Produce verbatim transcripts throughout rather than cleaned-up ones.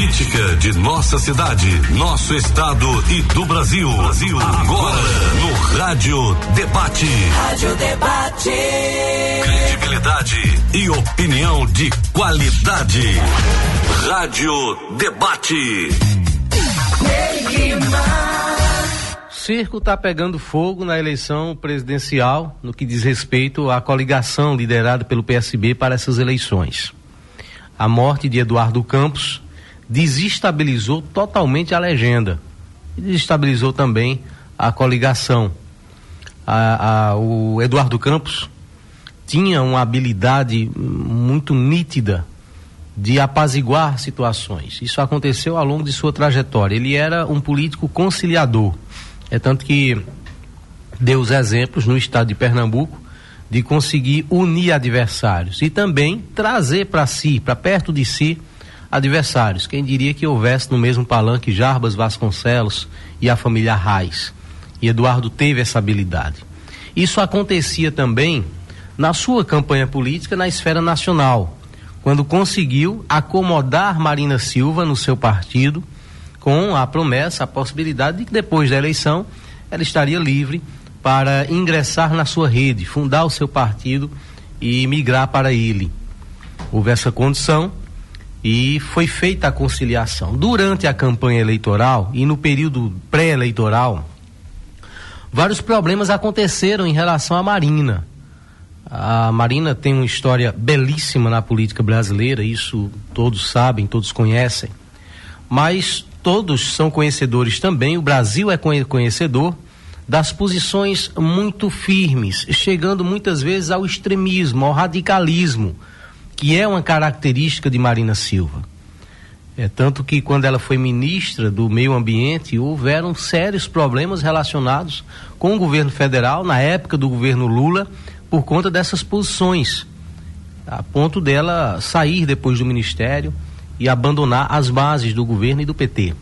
política de nossa cidade, nosso estado e do Brasil. Brasil. Agora no Rádio Debate. Rádio Debate. Credibilidade e opinião de qualidade. Rádio Debate. Circo está pegando fogo na eleição presidencial no que diz respeito à coligação liderada pelo P S B para essas eleições. A morte de Eduardo Campos desestabilizou totalmente a legenda e desestabilizou também a coligação. A, a, o Eduardo Campos tinha uma habilidade muito nítida de apaziguar situações. Isso aconteceu ao longo de sua trajetória. Ele era um político conciliador. É tanto que deu os exemplos no estado de Pernambuco de conseguir unir adversários e também trazer para si, para perto de si, adversários. Quem diria que houvesse no mesmo palanque Jarbas Vasconcelos e a família Reis. E Eduardo teve essa habilidade. Isso acontecia também na sua campanha política na esfera nacional, quando conseguiu acomodar Marina Silva no seu partido, com a promessa, a possibilidade de que depois da eleição ela estaria livre para ingressar na sua rede, fundar o seu partido e migrar para ele. Houve essa condição e foi feita a conciliação. Durante a campanha eleitoral e no período pré-eleitoral, vários problemas aconteceram em relação à Marina. A Marina tem uma história belíssima na política brasileira, isso todos sabem, todos conhecem, mas todos são conhecedores também, o Brasil é conhecedor das posições muito firmes, chegando muitas vezes ao extremismo, ao radicalismo, que é uma característica de Marina Silva. É tanto que quando ela foi ministra do Meio Ambiente, houveram sérios problemas relacionados com o governo federal, na época do governo Lula, por conta dessas posições, a ponto dela sair depois do ministério e abandonar as bases do governo e do P T.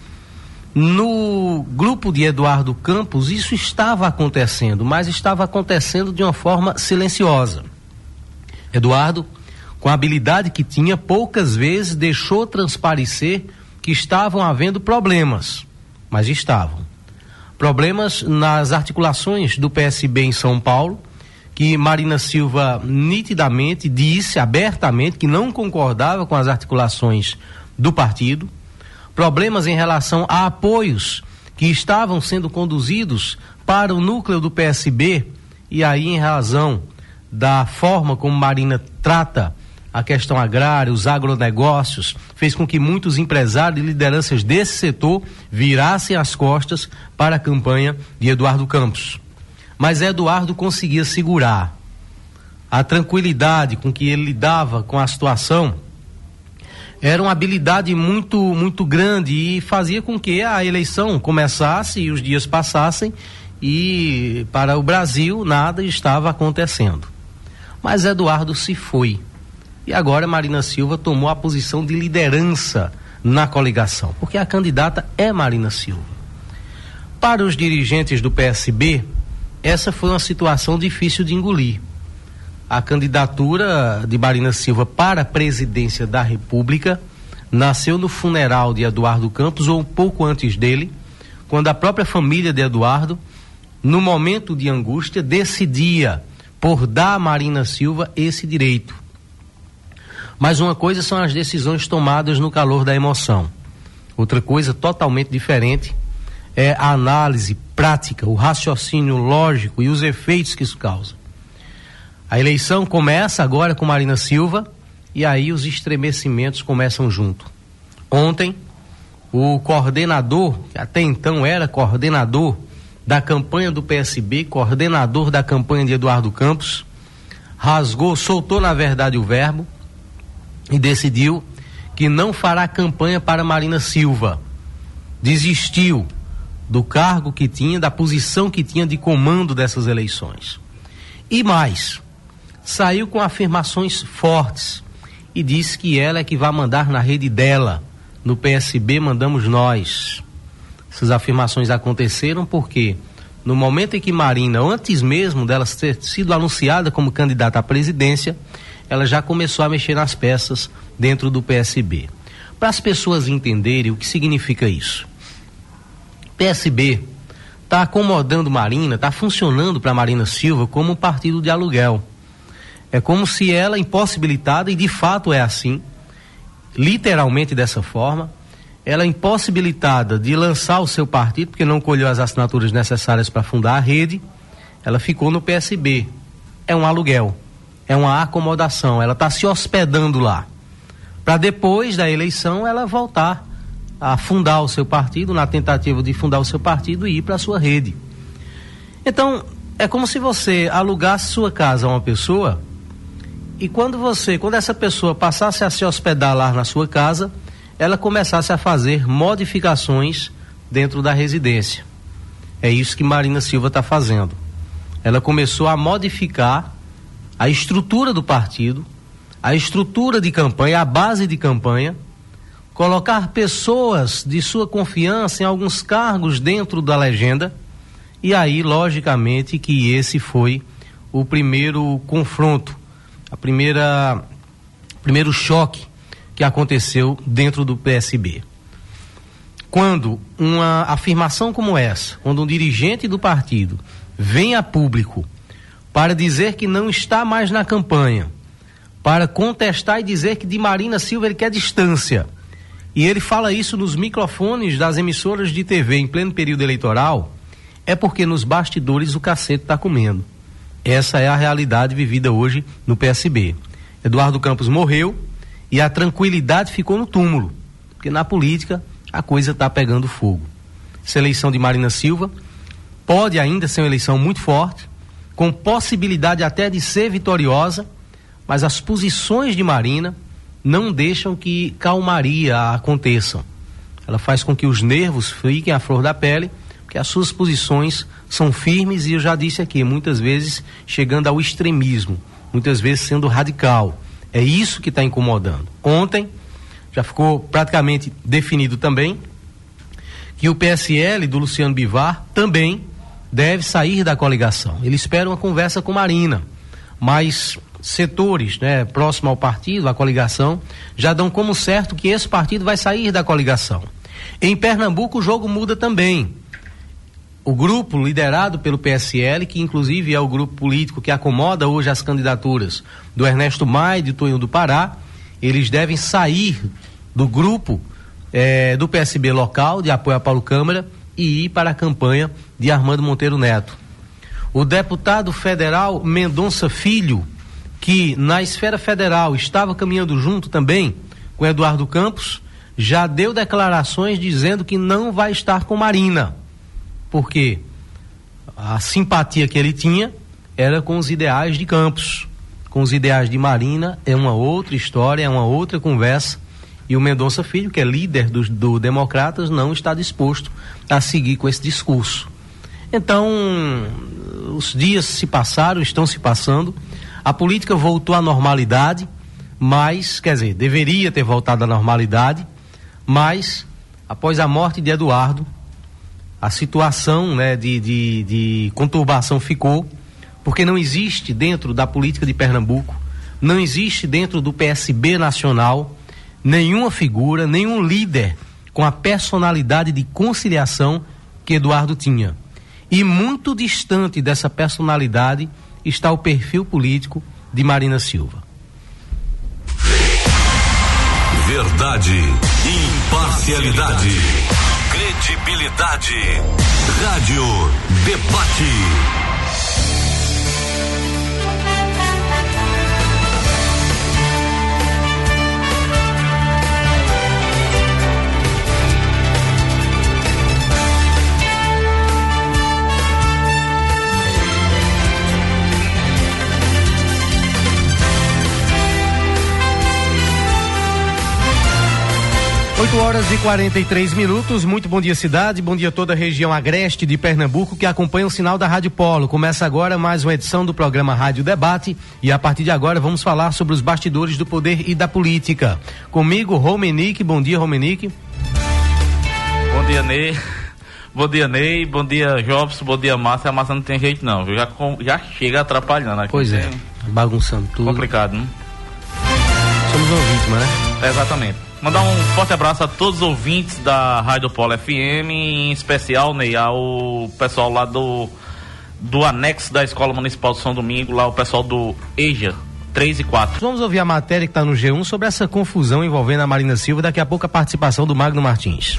No grupo de Eduardo Campos, isso estava acontecendo, mas estava acontecendo de uma forma silenciosa. Eduardo, com a habilidade que tinha, poucas vezes deixou transparecer que estavam havendo problemas, mas estavam. Problemas nas articulações do P S B em São Paulo, que Marina Silva nitidamente disse abertamente que não concordava com as articulações do partido, problemas em relação a apoios que estavam sendo conduzidos para o núcleo do P S B, e aí em razão da forma como Marina trata a questão agrária, os agronegócios, fez com que muitos empresários e lideranças desse setor virassem as costas para a campanha de Eduardo Campos. Mas Eduardo conseguia segurar. A tranquilidade com que ele lidava com a situação era uma habilidade muito, muito grande e fazia com que a eleição começasse e os dias passassem e para o Brasil nada estava acontecendo. Mas Eduardo se foi. E agora Marina Silva tomou a posição de liderança na coligação, porque a candidata é Marina Silva. Para os dirigentes do P S B, essa foi uma situação difícil de engolir. A candidatura de Marina Silva para a presidência da República nasceu no funeral de Eduardo Campos, ou um pouco antes dele, quando a própria família de Eduardo, no momento de angústia, decidia por dar a Marina Silva esse direito. Mas uma coisa são as decisões tomadas no calor da emoção. Outra coisa totalmente diferente é a análise prática, o raciocínio lógico e os efeitos que isso causa. A eleição começa agora com Marina Silva e aí os estremecimentos começam junto. Ontem, o coordenador, que até então era coordenador da campanha do P S B, coordenador da campanha de Eduardo Campos, rasgou, soltou na verdade o verbo e decidiu que não fará campanha para Marina Silva. Desistiu do cargo que tinha, da posição que tinha de comando dessas eleições. E mais, saiu com afirmações fortes e disse que ela é que vai mandar na rede dela. No P S B mandamos nós. Essas afirmações aconteceram porque no momento em que Marina, antes mesmo dela ter sido anunciada como candidata à presidência, ela já começou a mexer nas peças dentro do P S B. para as pessoas entenderem o que significa isso. P S B está acomodando Marina, está funcionando para Marina Silva como um partido de aluguel. É como se ela, impossibilitada, e de fato é assim, literalmente dessa forma, ela impossibilitada de lançar o seu partido, porque não colheu as assinaturas necessárias para fundar a rede, ela ficou no P S B. É um aluguel, é uma acomodação, ela está se hospedando lá, para depois da eleição ela voltar a fundar o seu partido, na tentativa de fundar o seu partido e ir para a sua rede. Então, é como se você alugasse sua casa a uma pessoa e quando você, quando essa pessoa passasse a se hospedar lá na sua casa, ela começasse a fazer modificações dentro da residência. É isso que Marina Silva está fazendo. Ela começou a modificar a estrutura do partido, a estrutura de campanha, a base de campanha, colocar pessoas de sua confiança em alguns cargos dentro da legenda, e aí, logicamente, que esse foi o primeiro confronto, a primeira, primeiro choque que aconteceu dentro do P S B. Quando uma afirmação como essa, quando um dirigente do partido vem a público para dizer que não está mais na campanha, para contestar e dizer que de Marina Silva ele quer distância, e ele fala isso nos microfones das emissoras de T V em pleno período eleitoral, é porque nos bastidores o cacete está comendo. Essa é a realidade vivida hoje no P S B. Eduardo Campos morreu e a tranquilidade ficou no túmulo, porque na política a coisa está pegando fogo. Essa eleição de Marina Silva pode ainda ser uma eleição muito forte, com possibilidade até de ser vitoriosa, mas as posições de Marina não deixam que calmaria aconteçam. Ela faz com que os nervos fiquem à flor da pele, porque as suas posições são firmes e eu já disse aqui, muitas vezes chegando ao extremismo, muitas vezes sendo radical. É isso que está incomodando. Ontem já ficou praticamente definido também que o P S L do Luciano Bivar também deve sair da coligação. Ele espera uma conversa com Marina, mas setores, né, próximo ao partido, à coligação, já dão como certo que esse partido vai sair da coligação. Em Pernambuco o jogo muda também. O grupo liderado pelo P S L, que inclusive é o grupo político que acomoda hoje as candidaturas do Ernesto Maia e do Tonho do Pará, eles devem sair do grupo eh, do P S B local de apoio a Paulo Câmara e ir para a campanha de Armando Monteiro Neto. O deputado federal Mendonça Filho, que na esfera federal estava caminhando junto também com Eduardo Campos, já deu declarações dizendo que não vai estar com Marina, porque a simpatia que ele tinha era com os ideais de Campos. Com os ideais de Marina é uma outra história, é uma outra conversa, e o Mendonça Filho, que é líder do, do Democratas, não está disposto a seguir com esse discurso. Então, os dias se passaram, estão se passando, a política voltou à normalidade, mas, quer dizer, deveria ter voltado à normalidade, mas, após a morte de Eduardo, a situação, né, de, de, de conturbação ficou, porque não existe dentro da política de Pernambuco, não existe dentro do P S B nacional, nenhuma figura, nenhum líder com a personalidade de conciliação que Eduardo tinha. E muito distante dessa personalidade está o perfil político de Marina Silva. Verdade, imparcialidade, credibilidade. Rádio Debate. oito horas e quarenta e três minutos, muito bom dia cidade, bom dia toda a região agreste de Pernambuco que acompanha o sinal da Rádio Polo. Começa agora mais uma edição do programa Rádio Debate e a partir de agora vamos falar sobre os bastidores do poder e da política. Comigo, Romenick, bom dia Romenick. Bom dia Ney, bom dia Ney, bom dia Jobson, bom dia Márcia. A Márcia não tem jeito não, já, já chega atrapalhando aqui. Pois é, bagunçando tudo. Complicado, né? Somos uma vítima, né? Exatamente. Mandar um forte abraço a todos os ouvintes da Rádio Polo F M, em especial, Ney, ao pessoal lá do, do anexo da Escola Municipal de São Domingo, lá o pessoal do EJA três e quatro. Vamos ouvir a matéria que está no G um sobre essa confusão envolvendo a Marina Silva, daqui a pouco a participação do Magno Martins.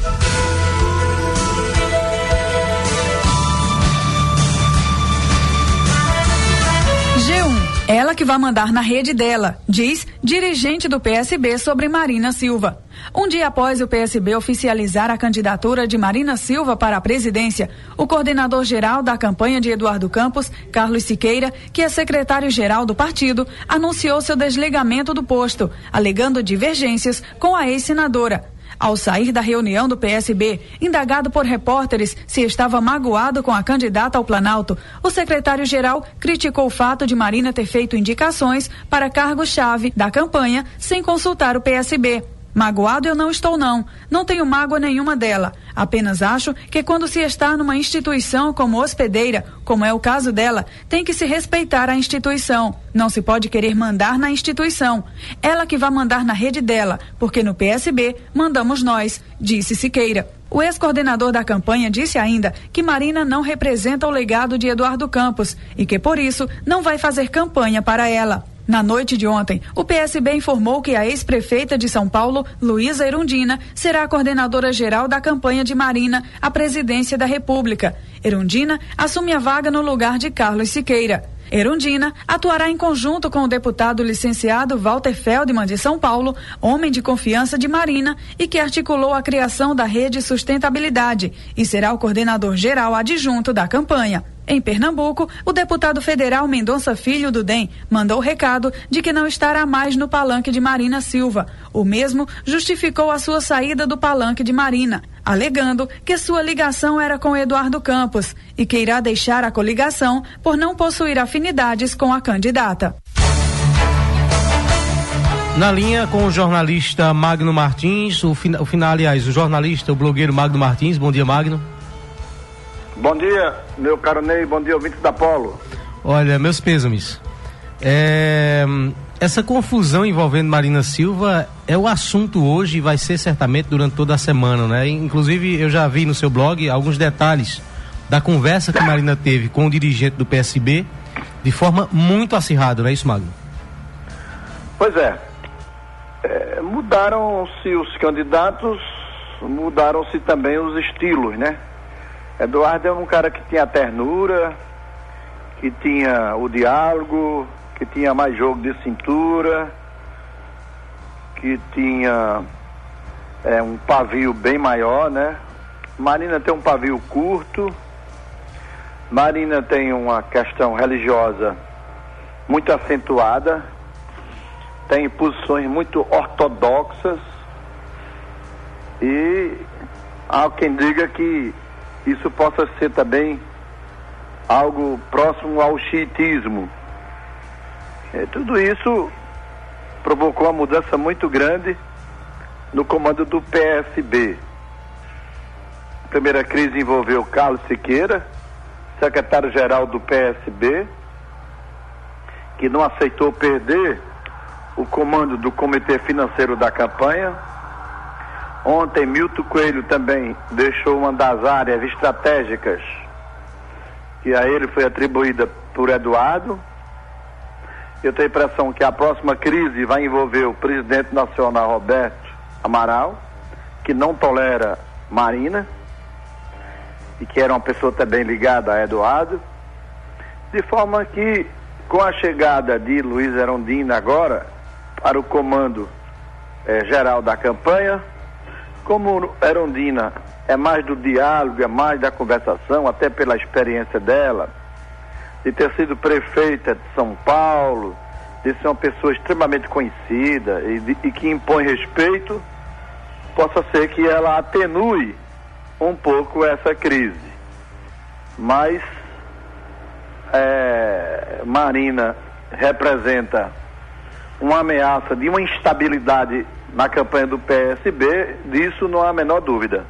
G um. Ela que vai mandar na rede dela, diz dirigente do P S B sobre Marina Silva. Um dia após o P S B oficializar a candidatura de Marina Silva para a presidência, o coordenador-geral da campanha de Eduardo Campos, Carlos Siqueira, que é secretário-geral do partido, anunciou seu desligamento do posto, alegando divergências com a ex-senadora. Ao sair da reunião do P S B, indagado por repórteres se estava magoado com a candidata ao Planalto, o secretário-geral criticou o fato de Marina ter feito indicações para cargo-chave da campanha sem consultar o P S B. Magoado eu não estou não, não tenho mágoa nenhuma dela, apenas acho que quando se está numa instituição como hospedeira, como é o caso dela, tem que se respeitar a instituição, não se pode querer mandar na instituição, ela que vai mandar na rede dela, porque no P S B mandamos nós, disse Siqueira. O ex-coordenador da campanha disse ainda que Marina não representa o legado de Eduardo Campos e que por isso não vai fazer campanha para ela. Na noite de ontem, o P S B informou que a ex-prefeita de São Paulo, Luísa Erundina, será a coordenadora geral da campanha de Marina à presidência da República. Erundina assume a vaga no lugar de Carlos Siqueira. Erundina atuará em conjunto com o deputado licenciado Walter Feldman de São Paulo, homem de confiança de Marina e que articulou a criação da Rede Sustentabilidade e será o coordenador geral adjunto da campanha. Em Pernambuco, o deputado federal Mendonça Filho do D E M mandou o recado de que não estará mais no palanque de Marina Silva. O mesmo justificou a sua saída do palanque de Marina, alegando que sua ligação era com Eduardo Campos e que irá deixar a coligação por não possuir afinidades com a candidata. Na linha com o jornalista Magno Martins, o, fina, o final, aliás, o jornalista, o blogueiro Magno Martins. Bom dia, Magno. Bom dia, meu caro Ney, bom dia, ouvintes da Polo. Olha, meus pêsames. É, essa confusão envolvendo Marina Silva é o assunto hoje e vai ser certamente durante toda a semana, né? Inclusive, eu já vi no seu blog alguns detalhes da conversa que Marina teve com o dirigente do P S B de forma muito acirrada, não é isso, Magno? Pois é. é mudaram-se os candidatos, mudaram-se também os estilos, né? Eduardo é um cara que tinha ternura, que tinha o diálogo, que tinha mais jogo de cintura, que tinha é, um pavio bem maior, né? Marina tem um pavio curto, Marina tem uma questão religiosa muito acentuada, tem posições muito ortodoxas e há quem diga que isso possa ser também algo próximo ao xiitismo. É, tudo isso provocou uma mudança muito grande no comando do P S B. A primeira crise envolveu Carlos Siqueira, secretário-geral do P S B, que não aceitou perder o comando do Comitê Financeiro da campanha. Ontem, Milton Coelho também deixou uma das áreas estratégicas que a ele foi atribuída por Eduardo. Eu tenho a impressão que a próxima crise vai envolver o presidente nacional Roberto Amaral, que não tolera Marina e que era uma pessoa também ligada a Eduardo, de forma que, com a chegada de Luísa Erundina agora para o comando eh, geral da campanha, como Erundina é mais do diálogo, é mais da conversação, até pela experiência dela, de ter sido prefeita de São Paulo, de ser uma pessoa extremamente conhecida e, de, e que impõe respeito, possa ser que ela atenue um pouco essa crise. Mas é, Marina representa uma ameaça de uma instabilidade na campanha do P S B, disso não há a menor dúvida.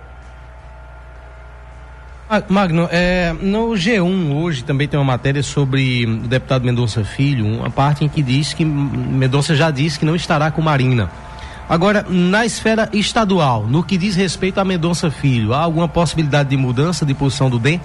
Magno, é, no G um hoje também tem uma matéria sobre o deputado Mendonça Filho, uma parte em que diz que Mendonça já disse que não estará com Marina. Agora, na esfera estadual, no que diz respeito a Mendonça Filho, há alguma possibilidade de mudança de posição do D E M?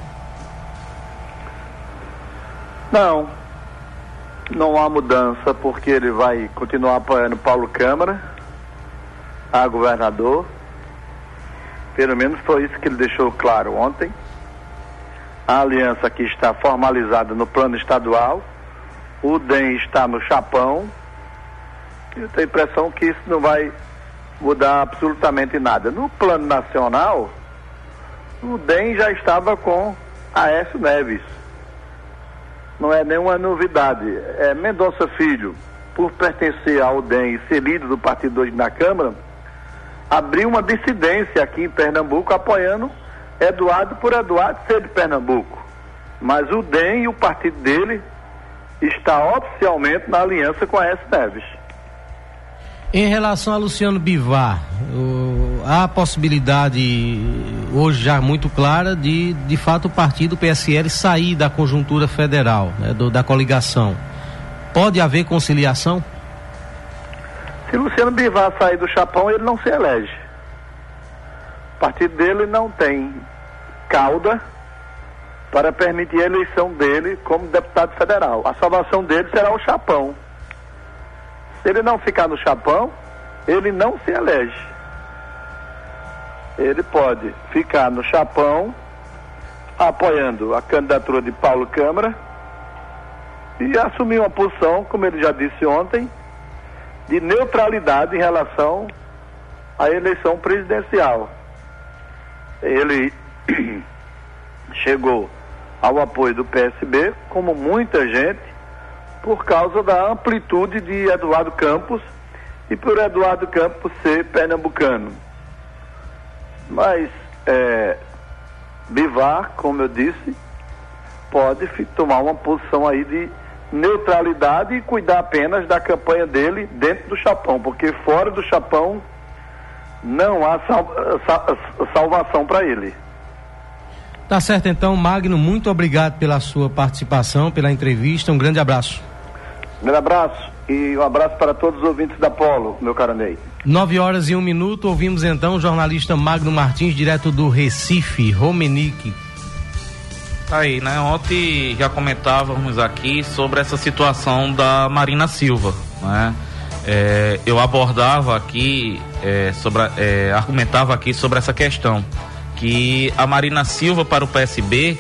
Não, não há mudança, porque ele vai continuar apoiando Paulo Câmara, a governador. Pelo menos foi isso que ele deixou claro ontem. A aliança aqui está formalizada no plano estadual, o D E M está no chapão. Eu tenho a impressão que isso não vai mudar absolutamente nada. No plano nacional, o D E M já estava com Aécio Neves. Não é nenhuma novidade. É, Mendonça Filho, por pertencer ao D E M e ser líder do partido hoje na Câmara, abriu uma dissidência aqui em Pernambuco apoiando Eduardo por Eduardo ser de Pernambuco. Mas o D E M e o partido dele está oficialmente na aliança com Aécio Neves. Em relação a Luciano Bivar, o, há a possibilidade, hoje já muito clara, de de fato o partido P S L sair da conjuntura federal, né, do, da coligação. Pode haver conciliação? Se Luciano Bivar sair do chapão, ele não se elege. O partido dele não tem cauda para permitir a eleição dele como deputado federal. A salvação dele será o chapão. Se ele não ficar no chapão, ele não se elege. Ele pode ficar no chapão, apoiando a candidatura de Paulo Câmara e assumir uma posição, como ele já disse ontem, de neutralidade em relação à eleição presidencial. Ele chegou ao apoio do P S B, como muita gente, por causa da amplitude de Eduardo Campos e por Eduardo Campos ser pernambucano. Mas é, Bivar, como eu disse, pode tomar uma posição aí de neutralidade e cuidar apenas da campanha dele dentro do chapão, porque fora do chapão não há sal, sal, salvação para ele. Tá certo então, Magno, muito obrigado pela sua participação, pela entrevista, um grande abraço. Um grande abraço e um abraço para todos os ouvintes da Polo, meu caro Ney. Nove horas e um minuto, ouvimos então o jornalista Magno Martins, direto do Recife, Romenique. Aí, né? Ontem já comentávamos aqui sobre essa situação da Marina Silva, né? É, eu abordava aqui, é, sobre, é, argumentava aqui sobre essa questão, que a Marina Silva para o P S B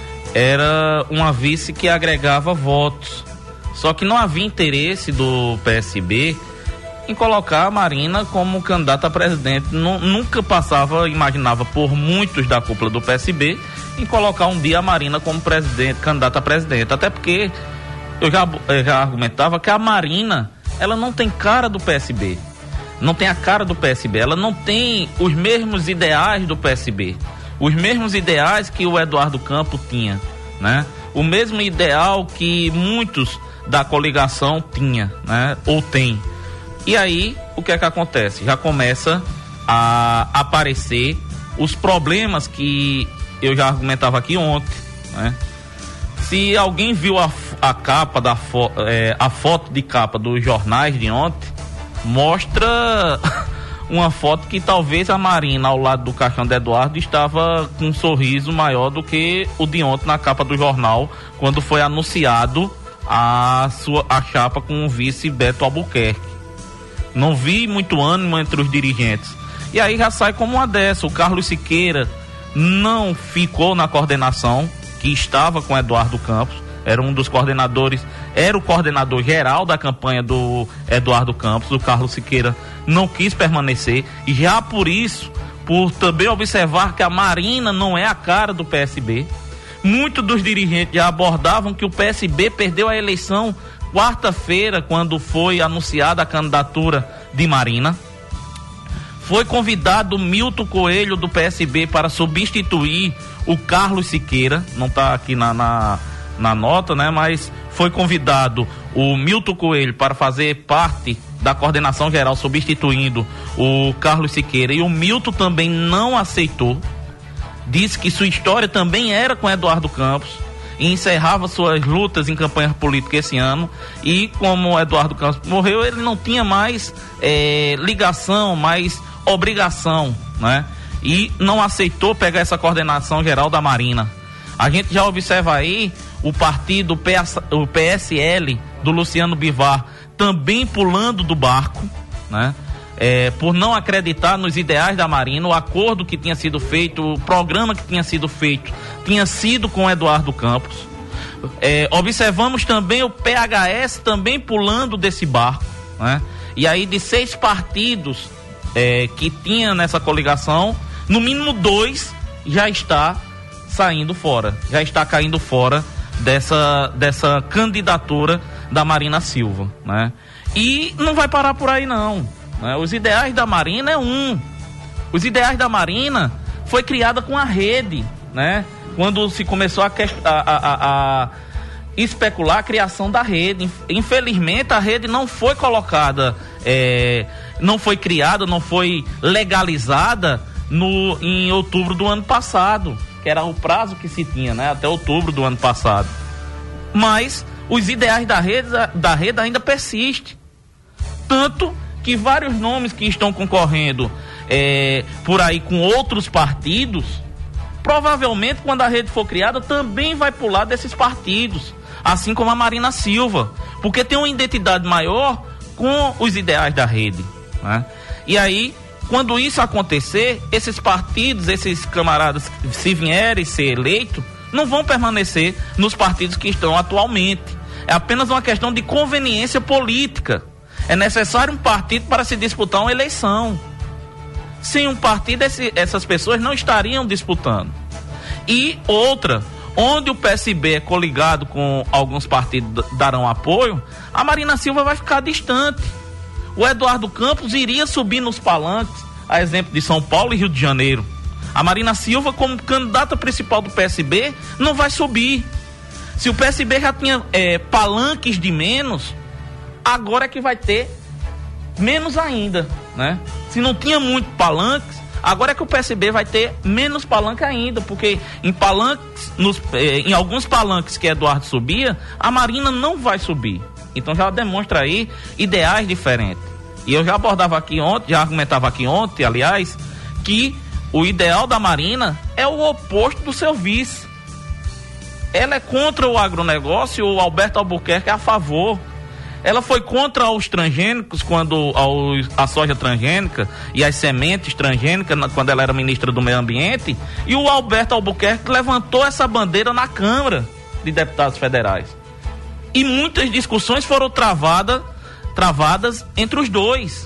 era uma vice que agregava votos, só que não havia interesse do P S B em colocar a Marina como candidata a presidente. Nunca passava, imaginava por muitos da cúpula do P S B em colocar um dia a Marina como presidente, candidata a presidente, até porque eu já, eu já argumentava que a Marina, ela não tem cara do P S B, não tem a cara do P S B, ela não tem os mesmos ideais do P S B, os mesmos ideais que o Eduardo Campos tinha, né? O mesmo ideal que muitos da coligação tinha, né? Ou tem. E aí, o que é que acontece? Já começa a aparecer os problemas que eu já argumentava aqui ontem, né? Se alguém viu a, a capa da fo, é, a foto de capa dos jornais de ontem, mostra uma foto que talvez a Marina ao lado do caixão de Eduardo estava com um sorriso maior do que o de ontem na capa do jornal, quando foi anunciado a sua a chapa com o vice Beto Albuquerque. Não vi muito ânimo entre os dirigentes. E aí já sai como uma dessa. O Carlos Siqueira não ficou na coordenação, que estava com Eduardo Campos, era um dos coordenadores, era o coordenador geral da campanha do Eduardo Campos. O Carlos Siqueira não quis permanecer, e já por isso, por também observar que a Marina não é a cara do P S B, muitos dos dirigentes já abordavam que o P S B perdeu a eleição quarta-feira, quando foi anunciada a candidatura de Marina. Foi convidado o Milton Coelho do P S B para substituir o Carlos Siqueira, não está aqui na, na, na nota, né? Mas foi convidado o Milton Coelho para fazer parte da coordenação geral, substituindo o Carlos Siqueira, e o Milton também não aceitou, disse que sua história também era com Eduardo Campos. e encerrava suas lutas em campanha política esse ano, e como Eduardo Campos morreu, ele não tinha mais é, ligação, mais obrigação, né? E não aceitou pegar essa coordenação geral da Marina. A gente já observa aí o partido, o P S L do Luciano Bivar também pulando do barco, né? É, por não acreditar nos ideais da Marina. O acordo que tinha sido feito, o programa que tinha sido feito, tinha sido com Eduardo Campos. É, observamos também o P H S também pulando desse barco, né? E aí, de seis partidos é, que tinha nessa coligação, no mínimo dois já está saindo fora, já está caindo fora dessa, dessa candidatura da Marina Silva, né? E não vai parar por aí não, né? Os ideais da Marina é um. Os ideais da Marina foi criada com a rede, né? Quando se começou a, a, a, a especular a criação da rede. Infelizmente a rede não foi colocada, é, não foi criada, não foi legalizada no, em outubro do ano passado, que era o prazo que se tinha, né? Até outubro do ano passado. Mas os ideais da rede, da rede ainda persistem. Tanto que vários nomes que estão concorrendo é, por aí com outros partidos, provavelmente quando a rede for criada também vai pular desses partidos, assim como a Marina Silva, porque tem uma identidade maior com os ideais da rede, né? E aí, quando isso acontecer, esses partidos, esses camaradas, se vierem ser eleitos, não vão permanecer nos partidos que estão atualmente. É apenas uma questão de conveniência política. É necessário um partido para se disputar uma eleição. Sem um partido, esse, essas pessoas não estariam disputando. E outra, onde o P S B é coligado com alguns partidos darão apoio, a Marina Silva vai ficar distante. O Eduardo Campos iria subir nos palanques, a exemplo de São Paulo e Rio de Janeiro. A Marina Silva, como candidata principal do P S B, não vai subir. Se o P S B já tinha é, palanques de menos, agora é que vai ter menos ainda, né? Se não tinha muito palanques, agora é que o P S B vai ter menos palanque ainda, porque em palanques, nos, eh, em alguns palanques que Eduardo subia, a Marina não vai subir. Então já demonstra aí ideais diferentes. E eu já abordava aqui ontem, já argumentava aqui ontem, aliás, que o ideal da Marina é o oposto do seu vice. Ela é contra o agronegócio, o Alberto Albuquerque é a favor. Ela foi contra os transgênicos, quando aos, a soja transgênica e as sementes transgênicas, quando ela era ministra do Meio Ambiente, e o Alberto Albuquerque levantou essa bandeira na Câmara de Deputados Federais. E muitas discussões foram travadas, travadas entre os dois.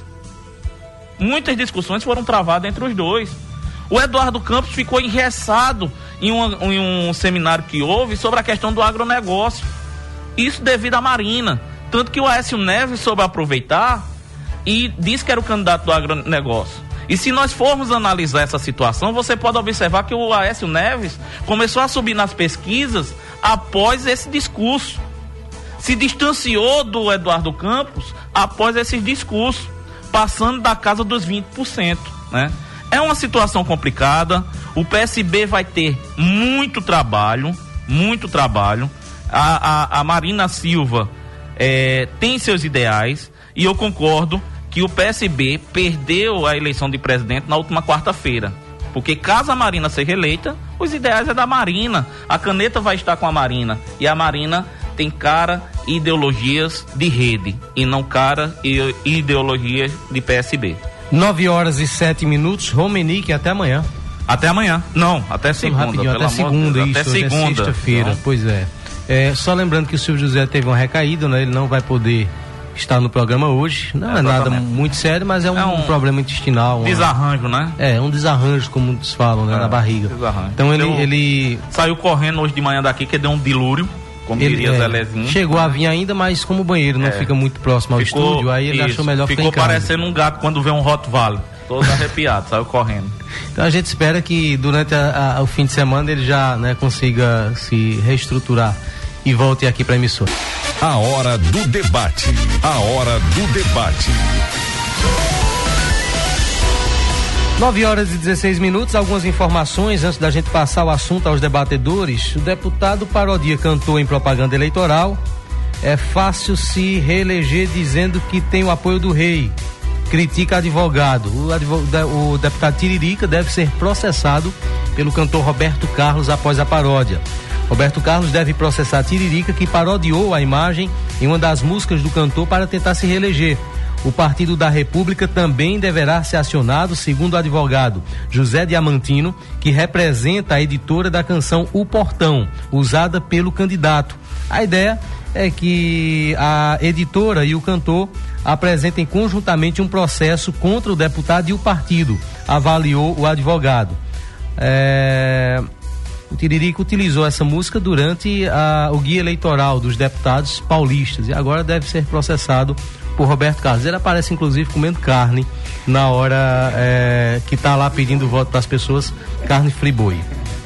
Muitas discussões foram travadas entre os dois. O Eduardo Campos ficou engessado em, uma, em um seminário que houve sobre a questão do agronegócio. Isso devido à Marina. Tanto que o Aécio Neves soube aproveitar e disse que era o candidato do agronegócio. E se nós formos analisar essa situação, você pode observar que o Aécio Neves começou a subir nas pesquisas após esse discurso. Se distanciou do Eduardo Campos após esse discurso, passando da casa dos vinte por cento, né? É uma situação complicada. O P S B vai ter muito trabalho, muito trabalho. A, a, a Marina Silva É, tem seus ideais, e eu concordo que o P S B perdeu a eleição de presidente na última quarta-feira, porque caso a Marina seja eleita, os ideais é da Marina, a caneta vai estar com a Marina, e a Marina tem cara e ideologias de rede, e não cara e ideologias de P S B. Nove horas e sete minutos, Romenick, até amanhã. Até amanhã, não, até segunda, rapidinho, pelo até segunda, Deus, isso, até segunda, sexta-feira, então. Pois é. É, só lembrando que o Silvio José teve uma recaída, né? Ele não vai poder estar no programa hoje. Não é, é nada muito sério, mas é um, é um problema intestinal. Uma, desarranjo, né? É, um desarranjo, como muitos falam, né? É, na barriga. Desarranjo. Então ele, deu, ele... saiu correndo hoje de manhã daqui, que deu um dilúrio, como ele, diria é, Zé Lezinho. Chegou a vir ainda, mas como o banheiro não é. fica muito próximo ao ficou, estúdio, aí ele isso, achou melhor ficar em casa. Ficou parecendo um gato quando vê um Rottweiler. Todo arrepiado, saiu correndo. Então a gente espera que durante a, a, o fim de semana ele já, né, consiga se reestruturar e volte aqui para a emissora. A hora do debate. A hora do debate. nove horas e dezesseis minutos, algumas informações antes da gente passar o assunto aos debatedores. O deputado parodia cantor em propaganda eleitoral. É fácil se reeleger dizendo que tem o apoio do rei. Critica advogado. O, advogado, o deputado Tiririca deve ser processado pelo cantor Roberto Carlos após a paródia. Roberto Carlos deve processar Tiririca, que parodiou a imagem em uma das músicas do cantor para tentar se reeleger. O Partido da República também deverá ser acionado, segundo o advogado José Diamantino, que representa a editora da canção O Portão, usada pelo candidato. A ideia é que a editora e o cantor apresentem conjuntamente um processo contra o deputado e o partido, avaliou o advogado. É... O Tiririca utilizou essa música durante a, o guia eleitoral dos deputados paulistas e agora deve ser processado por Roberto Carlos. Ele aparece inclusive comendo carne na hora é, que está lá pedindo voto para as pessoas, carne friboi.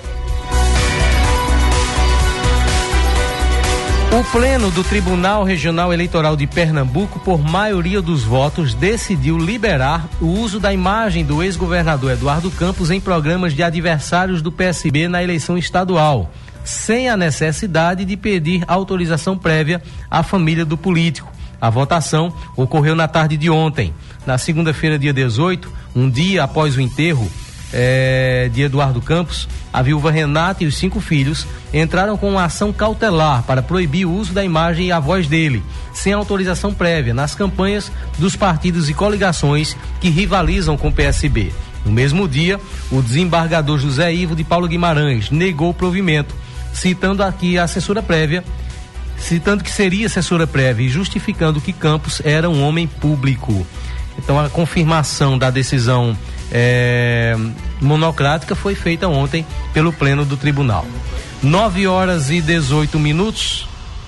O Pleno do Tribunal Regional Eleitoral de Pernambuco, por maioria dos votos, decidiu liberar o uso da imagem do ex-governador Eduardo Campos em programas de adversários do P S B na eleição estadual, sem a necessidade de pedir autorização prévia à família do político. A votação ocorreu na tarde de ontem. Na segunda-feira, dia dezoito, um dia após o enterro é, de Eduardo Campos, a viúva Renata e os cinco filhos entraram com uma ação cautelar para proibir o uso da imagem e a voz dele, sem autorização prévia, nas campanhas dos partidos e coligações que rivalizam com o P S B. No mesmo dia, o desembargador José Ivo de Paulo Guimarães negou o provimento, citando aqui a censura prévia, citando que seria censura prévia e justificando que Campos era um homem público. Então a confirmação da decisão é, monocrática foi feita ontem pelo Pleno do Tribunal. nove horas e dezoito minutos.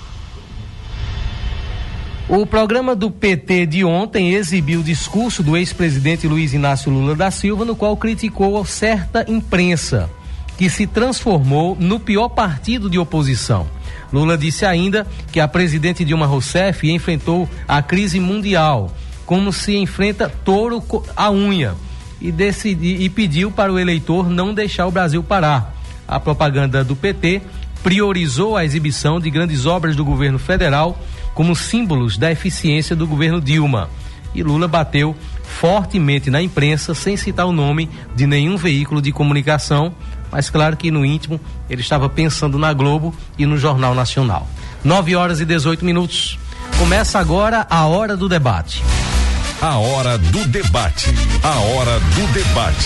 O programa do P T de ontem exibiu o discurso do ex-presidente Luiz Inácio Lula da Silva, no qual criticou certa imprensa, que se transformou no pior partido de oposição. Lula disse ainda que a presidente Dilma Rousseff enfrentou a crise mundial como se enfrenta touro à unha e, decidi, e pediu para o eleitor não deixar o Brasil parar. A propaganda do P T priorizou a exibição de grandes obras do governo federal como símbolos da eficiência do governo Dilma. E Lula bateu fortemente na imprensa, sem citar o nome de nenhum veículo de comunicação, mas claro que no íntimo ele estava pensando na Globo e no Jornal Nacional. nove horas e dezoito minutos. Começa agora a Hora do Debate. A Hora do Debate. A Hora do Debate.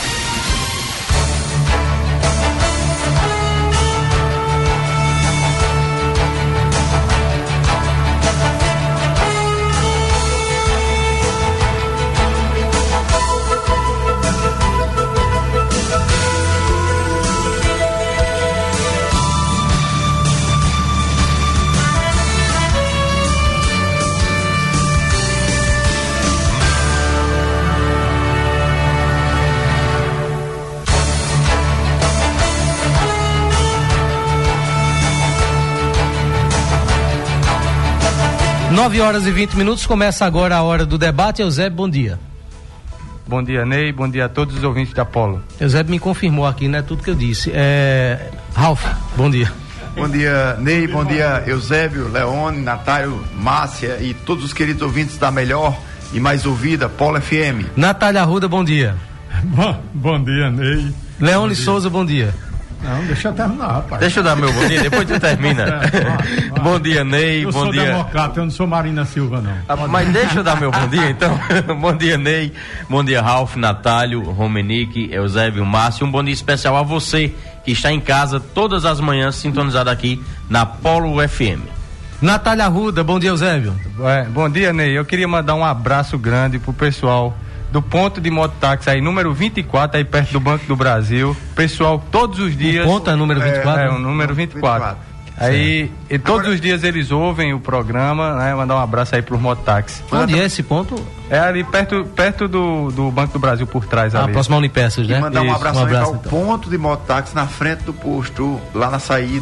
nove horas e vinte minutos, começa agora a Hora do Debate. Eusébio, bom dia. Bom dia, Ney, bom dia a todos os ouvintes da Polo. Eusébio me confirmou aqui, né, tudo que eu disse. É... Ralf, bom dia. Bom dia, Ney, bom dia, Eusébio, Leone, Natália, Márcia e todos os queridos ouvintes da melhor e mais ouvida, Polo F M. Natália Arruda, bom dia. Bom, bom dia, Ney. Leone Souza, bom dia. Não, deixa eu terminar, rapaz. Deixa eu dar meu bom dia, depois tu termina. É, vai, vai. Bom dia, Ney. Eu bom sou dia. democrata, eu não sou Marina Silva, não. Ah, mas deixa eu dar meu bom dia, então. Bom dia, Ney. Bom dia, Ralf, Natálio, Romenique, Eusébio, Márcio. Um bom dia especial a você que está em casa todas as manhãs sintonizado aqui na Polo F M. Natália Arruda, bom dia, Eusébio. É, bom dia, Ney. Eu queria mandar um abraço grande pro pessoal do ponto de mototáxi aí, número vinte e quatro, aí perto do Banco do Brasil. Pessoal, todos os dias. O ponto é número vinte e quatro? É, é o número vinte e quatro. vinte e quatro. Aí, e todos Agora... os dias eles ouvem o programa, né? Mandar um abraço aí pros mototáxis. Onde é esse ponto? É ali perto, perto do, do Banco do Brasil, por trás. Ah, próximo a Unipeças, né? E mandar um Isso, abraço, um abraço ao então. ponto de mototáxi na frente do posto, lá na saída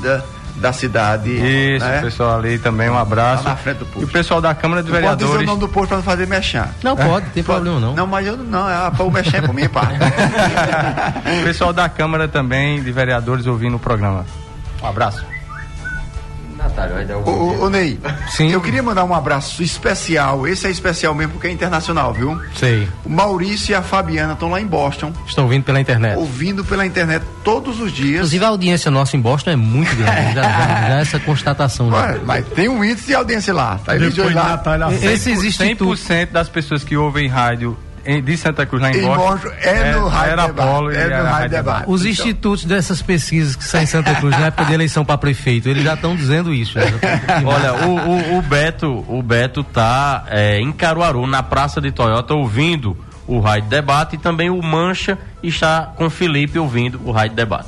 da cidade. Isso, né? o pessoal ali também, um abraço. Lá na frente do posto. E o pessoal da Câmara de Não pode Vereadores. dizer o nome do posto para não fazer mexer. Não pode, tem problema não. Não, mas eu não, é para o mexer por mim, pá. O pessoal da Câmara também de Vereadores ouvindo o programa. Um abraço. Natália, vai dar o. Ô, ô, Ney, Sim. Eu queria mandar um abraço especial. Esse é especial mesmo porque é internacional, viu? Sei. O Maurício e a Fabiana estão lá em Boston. Estão ouvindo pela internet. Ouvindo pela internet todos os dias. Inclusive a audiência nossa em Boston é muito grande. já, já, já essa constatação. Ué, mas tem um índice de audiência lá. Tá aí Depois de lá. Natália, Esses cem por institutos. cento das pessoas que ouvem rádio em- de Santa Cruz lá em Em Boston Boston é no Rádio era Debate, Apolo e é no era Rádio Rádio Debate. Debate. Os Então. institutos dessas pesquisas que saem em Santa Cruz na época de eleição para prefeito, eles já estão dizendo isso. já estão- Olha, o, o, o Beto, o Beto tá é, em Caruaru, na Praça de Toyota, ouvindo o Rádio Debate, e também o Mancha está com o Felipe ouvindo o Rádio Debate.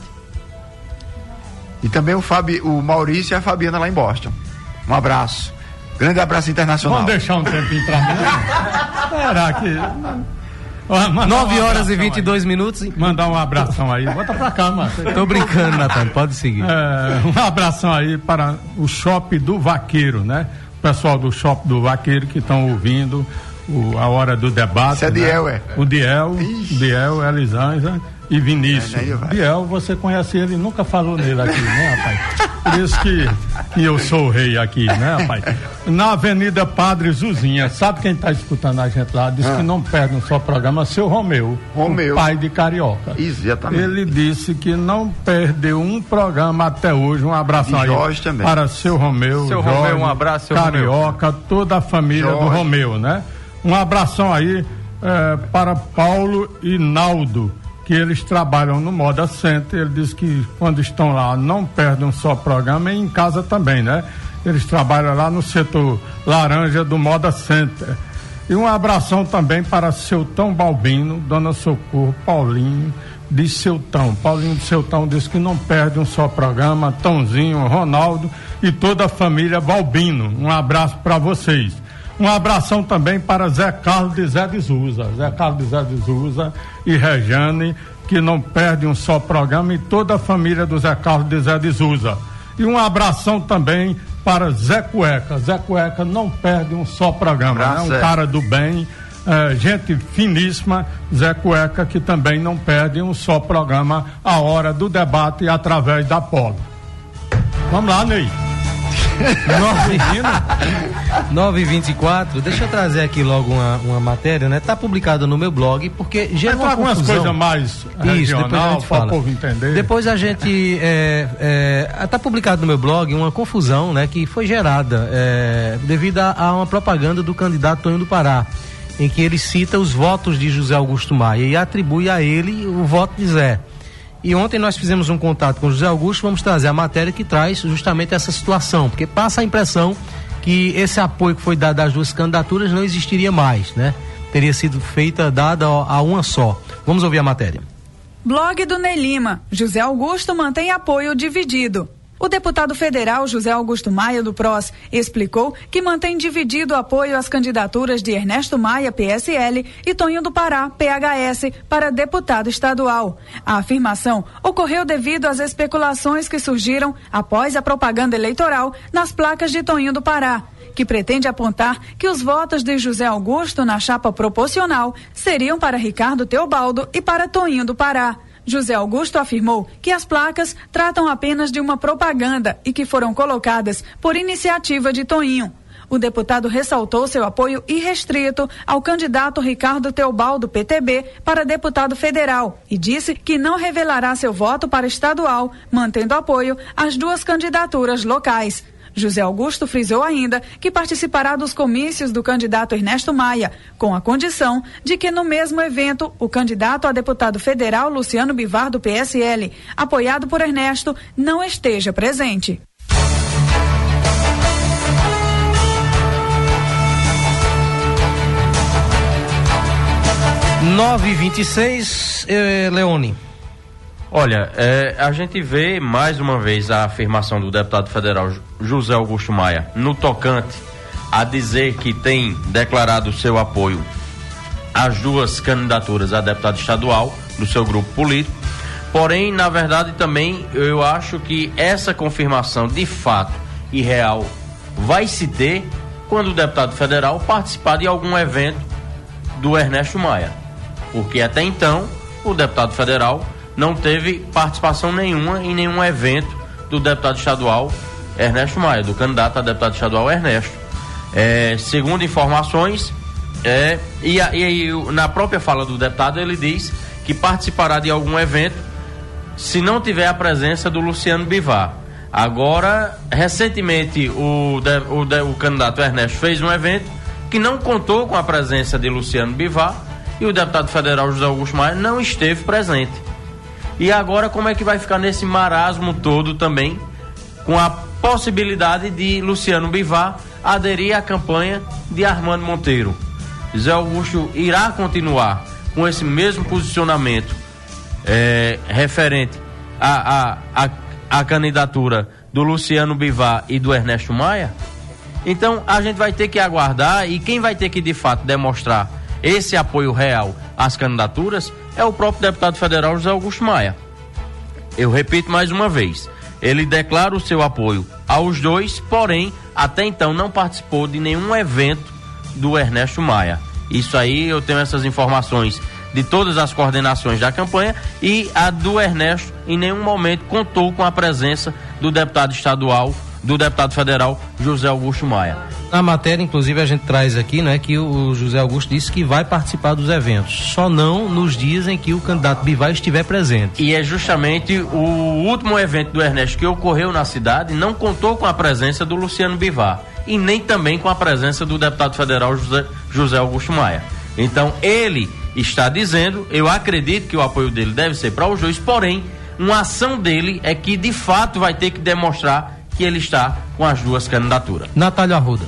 E também o, Fabi, o Maurício e a Fabiana lá em Boston. Um abraço. Grande abraço internacional. Vamos deixar um tempinho pra mim. Será que. Ó, mandar nove um horas e abração vinte e aí. dois minutos. Mandar um abração aí. Bota pra cá, mano. Tô brincando, Natália, pode seguir. É, um abração aí para o Shopping do Vaqueiro, né? O pessoal do Shopping do Vaqueiro que estão ouvindo o, a hora do debate. Isso é né? Diel, é? O Diel, Ixi. Diel, Elisângela e Vinícius. É, né, vai. Diel, você conhece ele, nunca falou nele aqui, né, rapaz? Por isso que, que eu sou o rei aqui, né, rapaz? Na Avenida Padre Zuzinha, sabe quem está escutando a gente lá? Diz Ah. que não perde um só programa, seu Romeu, Romeu. o pai de Carioca. Exatamente. Ele disse que não perdeu um programa até hoje. Um abraço E aí Jorge também. para seu Romeu, Seu Jorge, Romeu, um abraço, seu Carioca, toda a família do Jorge. Romeu, né? Um abração aí eh, para Paulo e Naldo, que eles trabalham no Moda Center. Ele diz que quando estão lá não perdem um só programa, e em casa também, né? Eles trabalham lá no setor laranja do Moda Center. E um abração também para Seltão Balbino, Dona Socorro, Paulinho de Seltão. Paulinho de Seltão diz que não perde um só programa. Tãozinho, Ronaldo e toda a família Balbino. Um abraço para vocês. Um abração também para Zé Carlos de Zé de Zusa. Zé Carlos de Zé de Zusa e Rejane, que não perde um só programa, e toda a família do Zé Carlos de Zé de Zusa. E um abração também para Zé Cueca. Zé Cueca não perde um só programa, né? Abraço, Um Zé. cara do bem, eh, gente finíssima, Zé Cueca, que também não perde um só programa, a hora do debate através da Polo. Vamos lá, Ney. nove e vinte e quatro, deixa eu trazer aqui logo uma, uma matéria, né? Tá publicada no meu blog, porque gera Mas uma algumas confusão. coisas mais Isso, depois a regional gente para fala. o povo entender. Depois a gente é, é, tá publicado no meu blog uma confusão, né, que foi gerada é, devido a, a uma propaganda do candidato Tonho do Pará, em que ele cita os votos de José Augusto Maia e atribui a ele o voto de Zé. E ontem nós fizemos um contato com o José Augusto, vamos trazer a matéria que traz justamente essa situação, porque passa a impressão que esse apoio que foi dado às duas candidaturas não existiria mais, né? Teria sido feita, dada a uma só. Vamos ouvir a matéria. Blog do Ney Lima. José Augusto mantém apoio dividido. O deputado federal José Augusto Maia do P R O S explicou que mantém dividido o apoio às candidaturas de Ernesto Maia, P S L, e Tonho do Pará, P H S, para deputado estadual. A afirmação ocorreu devido às especulações que surgiram após a propaganda eleitoral nas placas de Tonho do Pará, que pretende apontar que os votos de José Augusto na chapa proporcional seriam para Ricardo Teobaldo e para Tonho do Pará. José Augusto afirmou que as placas tratam apenas de uma propaganda e que foram colocadas por iniciativa de Toinho. O deputado ressaltou seu apoio irrestrito ao candidato Ricardo Teobaldo, P T B, para deputado federal e disse que não revelará seu voto para estadual, mantendo apoio às duas candidaturas locais. José Augusto frisou ainda que participará dos comícios do candidato Ernesto Maia, com a condição de que no mesmo evento o candidato a deputado federal Luciano Bivar, do P S L, apoiado por Ernesto, não esteja presente. nove e vinte e seis, eh, Leone. Olha, é, a gente vê mais uma vez a afirmação do deputado federal José Augusto Maia no tocante a dizer que tem declarado seu apoio às duas candidaturas a deputado estadual do seu grupo político, Porém, na verdade, também eu acho que essa confirmação de fato e real vai se ter quando o deputado federal participar de algum evento do Ernesto Maia. Porque até então, o deputado federal não teve participação nenhuma em nenhum evento do deputado estadual Ernesto Maia, do candidato a deputado estadual Ernesto. É, segundo informações, é, e, e, e na própria fala do deputado, ele diz que participará de algum evento se não tiver a presença do Luciano Bivar. Agora, recentemente, o, de, o, de, o candidato Ernesto fez um evento que não contou com a presença de Luciano Bivar e o deputado federal José Augusto Maia não esteve presente. E agora, como é que vai ficar nesse marasmo todo também, com a possibilidade de Luciano Bivar aderir à campanha de Armando Monteiro? José Augusto irá continuar com esse mesmo posicionamento É, referente à a, a, a, a candidatura do Luciano Bivar e do Ernesto Maia? Então a gente vai ter que aguardar, e quem vai ter que de fato demonstrar esse apoio real às candidaturas é o próprio deputado federal José Augusto Maia. Eu repito mais uma vez, ele declara o seu apoio aos dois, porém até então não participou de nenhum evento do Ernesto Maia. Isso aí, eu tenho essas informações de todas as coordenações da campanha, e a do Ernesto em nenhum momento contou com a presença do deputado estadual, do deputado federal José Augusto Maia. Na matéria, inclusive, a gente traz aqui, né, que o José Augusto disse que vai participar dos eventos, só não nos dias em que o candidato Bivar estiver presente. E é justamente o último evento do Ernesto que ocorreu na cidade, não contou com a presença do Luciano Bivar e nem também com a presença do deputado federal José, José Augusto Maia. Então ele está dizendo, eu acredito que o apoio dele deve ser para os dois, porém, uma ação dele é que de fato vai ter que demonstrar que ele está com as duas candidaturas. Natália Arruda.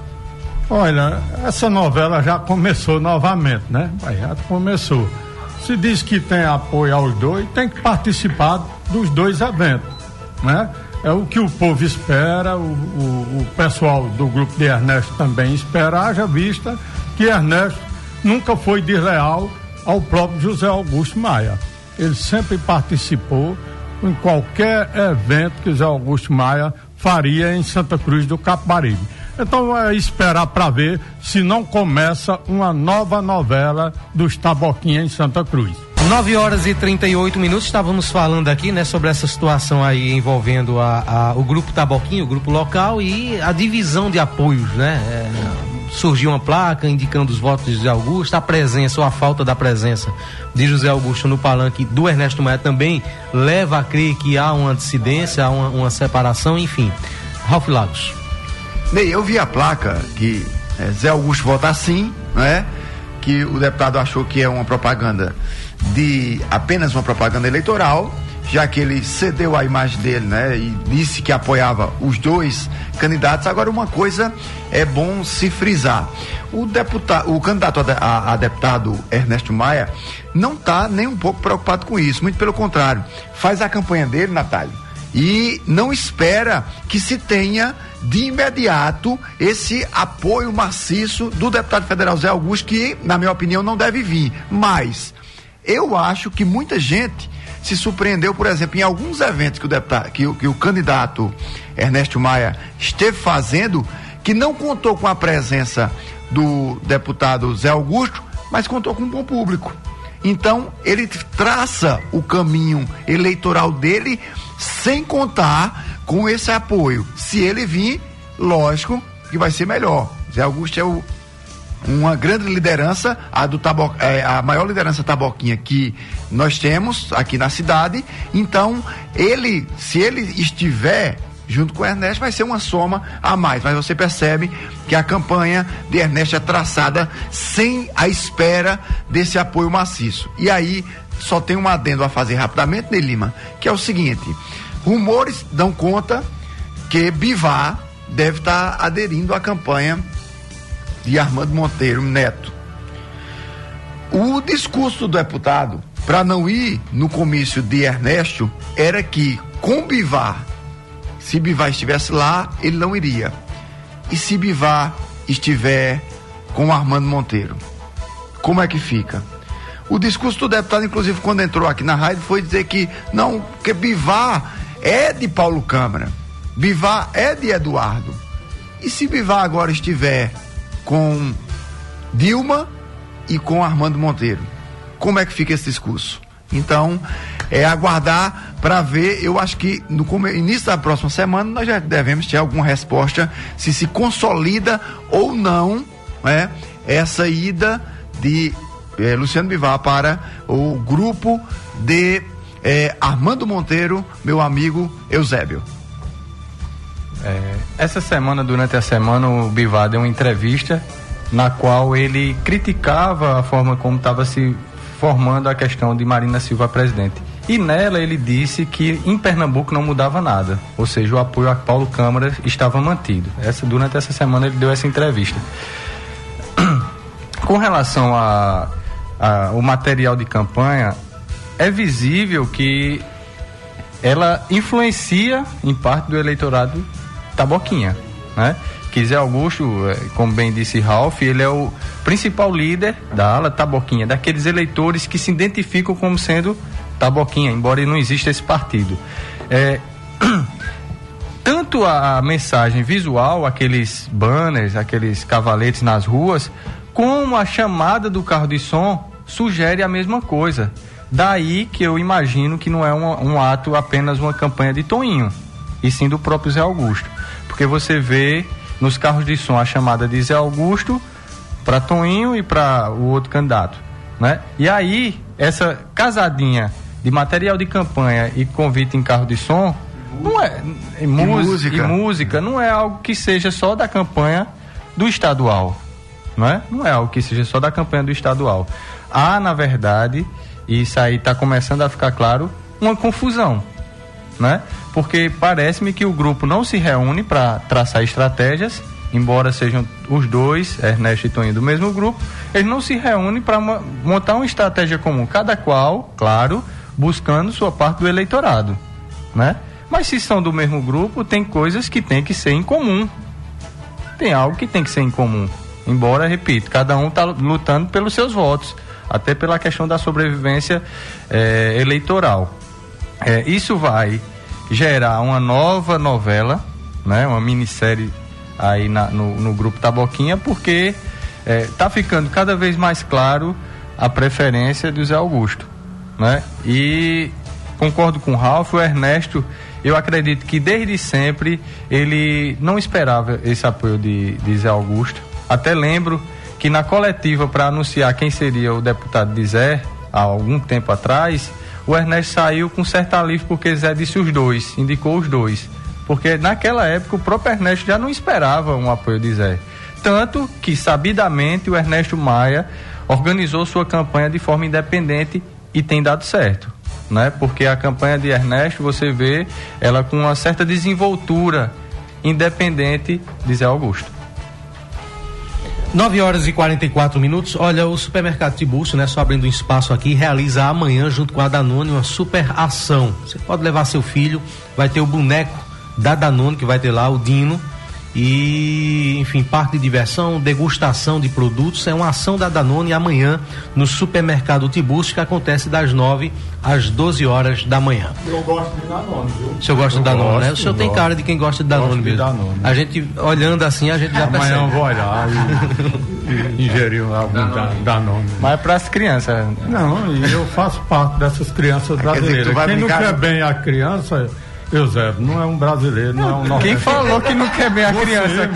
Olha, essa novela já começou novamente, né? Já começou. Se diz que tem apoio aos dois, tem que participar dos dois eventos, né? É o que o povo espera, o, o, o pessoal do grupo de Ernesto também espera, haja vista que Ernesto nunca foi desleal ao próprio José Augusto Maia. Ele sempre participou em qualquer evento que José Augusto Maia faria em Santa Cruz do Capibaribe. Então é esperar para ver se não começa uma nova novela dos Taboquinha em Santa Cruz. nove horas e trinta e oito minutos, estávamos falando aqui, né, sobre essa situação aí envolvendo a, a, o grupo Taboquinha, o grupo local, e a divisão de apoios, né? É, surgiu uma placa indicando os votos de José Augusto, a presença ou a falta da presença de José Augusto no palanque do Ernesto Maia também leva a crer que há uma dissidência, há uma, uma separação, enfim. Ralf Lagos. Ney, eu vi a placa que é, Zé Augusto vota sim, né? Que o deputado achou que é uma propaganda de apenas uma propaganda eleitoral, já que ele cedeu a imagem dele, né, e disse que apoiava os dois candidatos. Agora, uma coisa é bom se frisar: o deputado, o candidato a, a, a deputado Ernesto Maia não está nem um pouco preocupado com isso, muito pelo contrário, faz a campanha dele, Natália, e não espera que se tenha de imediato esse apoio maciço do deputado federal Zé Augusto, que, na minha opinião, não deve vir. Mas eu acho que muita gente se surpreendeu, por exemplo, em alguns eventos que o, deputado, que, que o candidato Ernesto Maia esteve fazendo, que não contou com a presença do deputado Zé Augusto, mas contou com um bom público. Então, ele traça o caminho eleitoral dele sem contar com esse apoio. Se ele vir, lógico que vai ser melhor. Zé Augusto é o, uma grande liderança, a, do tabo, é, a maior liderança taboquinha que nós temos aqui na cidade. Então, ele, se ele estiver junto com o Ernesto, vai ser uma soma a mais. Mas você percebe que a campanha de Ernesto é traçada sem a espera desse apoio maciço. E aí, só tem um adendo a fazer rapidamente, Ney Lima, que é o seguinte: rumores dão conta que Bivar deve estar aderindo à campanha de Armando Monteiro Neto. O discurso do deputado, para não ir no comício de Ernesto, era que com Bivar, se Bivar estivesse lá, ele não iria. E se Bivar estiver com Armando Monteiro, como é que fica? O discurso do deputado, inclusive, quando entrou aqui na rádio, foi dizer que não, que Bivar é de Paulo Câmara, Bivar é de Eduardo. E se Bivar agora estiver com Dilma e com Armando Monteiro, como é que fica esse discurso? Então, é aguardar para ver. Eu acho que no início da próxima semana nós já devemos ter alguma resposta se se consolida ou não, né, essa ida de eh, Luciano Bivar para o grupo de eh, Armando Monteiro, meu amigo Eusébio. É, essa semana, durante a semana, o Bivar deu uma entrevista na qual ele criticava a forma como estava se formando a questão de Marina Silva presidente. E nela ele disse que em Pernambuco não mudava nada, ou seja, o apoio a Paulo Câmara estava mantido. Essa, durante essa semana ele deu essa entrevista. Com relação a, a o material de campanha, é visível que ela influencia em parte do eleitorado Taboquinha, né? Que Zé Augusto, como bem disse Ralph, ele é o principal líder da ala Taboquinha, daqueles eleitores que se identificam como sendo Taboquinha, embora não exista esse partido. É, tanto a mensagem visual, aqueles banners, aqueles cavaletes nas ruas, como a chamada do carro de som sugere a mesma coisa. Daí que eu imagino que não é um, um ato, apenas uma campanha de Toinho, e sim do próprio Zé Augusto. Porque você vê nos carros de som a chamada de Zé Augusto para Toinho e para o outro candidato, né? E aí, essa casadinha de material de campanha e convite em carro de som, não é, e e música, música. e música não é algo que seja só da campanha do estadual, não é? Não é algo que seja só da campanha do estadual. Há, na verdade, e isso aí está começando a ficar claro, uma confusão, né? Porque parece-me que o grupo não se reúne para traçar estratégias, embora sejam os dois, Ernesto e Toninho, do mesmo grupo, eles não se reúnem para montar uma estratégia comum, cada qual, claro, buscando sua parte do eleitorado, né? Mas se são do mesmo grupo, tem coisas que tem que ser em comum, tem algo que tem que ser em comum, embora, repito, cada um está lutando pelos seus votos, até pela questão da sobrevivência eh, eleitoral. Eh, isso vai gerar uma nova novela, né, uma minissérie aí na, no, no grupo Taboquinha, porque está ficando cada vez mais claro a preferência do Zé Augusto, né? E concordo com o Ralph, o Ernesto, eu acredito que desde sempre ele não esperava esse apoio de, de Zé Augusto. Até lembro que na coletiva para anunciar quem seria o deputado de Zé, há algum tempo atrás, o Ernesto saiu com certo alívio porque Zé disse os dois, indicou os dois. Porque naquela época o próprio Ernesto já não esperava um apoio de Zé. Tanto que, sabidamente, o Ernesto Maia organizou sua campanha de forma independente e tem dado certo, né? Porque a campanha de Ernesto, você vê ela com uma certa desenvoltura independente de Zé Augusto. nove horas e quarenta e quatro minutos. Olha, o supermercado Tiburcio, né, só abrindo um espaço aqui, realiza amanhã, junto com a Danone, uma super ação. Você pode levar seu filho, vai ter o boneco da Danone, que vai ter lá o Dino, e, enfim, parque de diversão, degustação de produtos. É uma ação da Danone amanhã no supermercado Tiburcio, que acontece das nove às doze horas da manhã. Eu gosto de Danone, viu? O senhor gosta eu de Danone, gosto, né? O senhor tem gosto. cara de quem gosta de Danone Gosto de mesmo. Danone. A gente, olhando assim, a gente já percebe. Amanhã eu vou olhar e, e ingerir algum Danone. Danone. Mas é para as crianças. Não, e eu faço parte dessas crianças brasileiras. Quem não quer bem a criança, Eusébio, não é um brasileiro, não é um nordestino. Quem falou que não quer bem a Você, criança?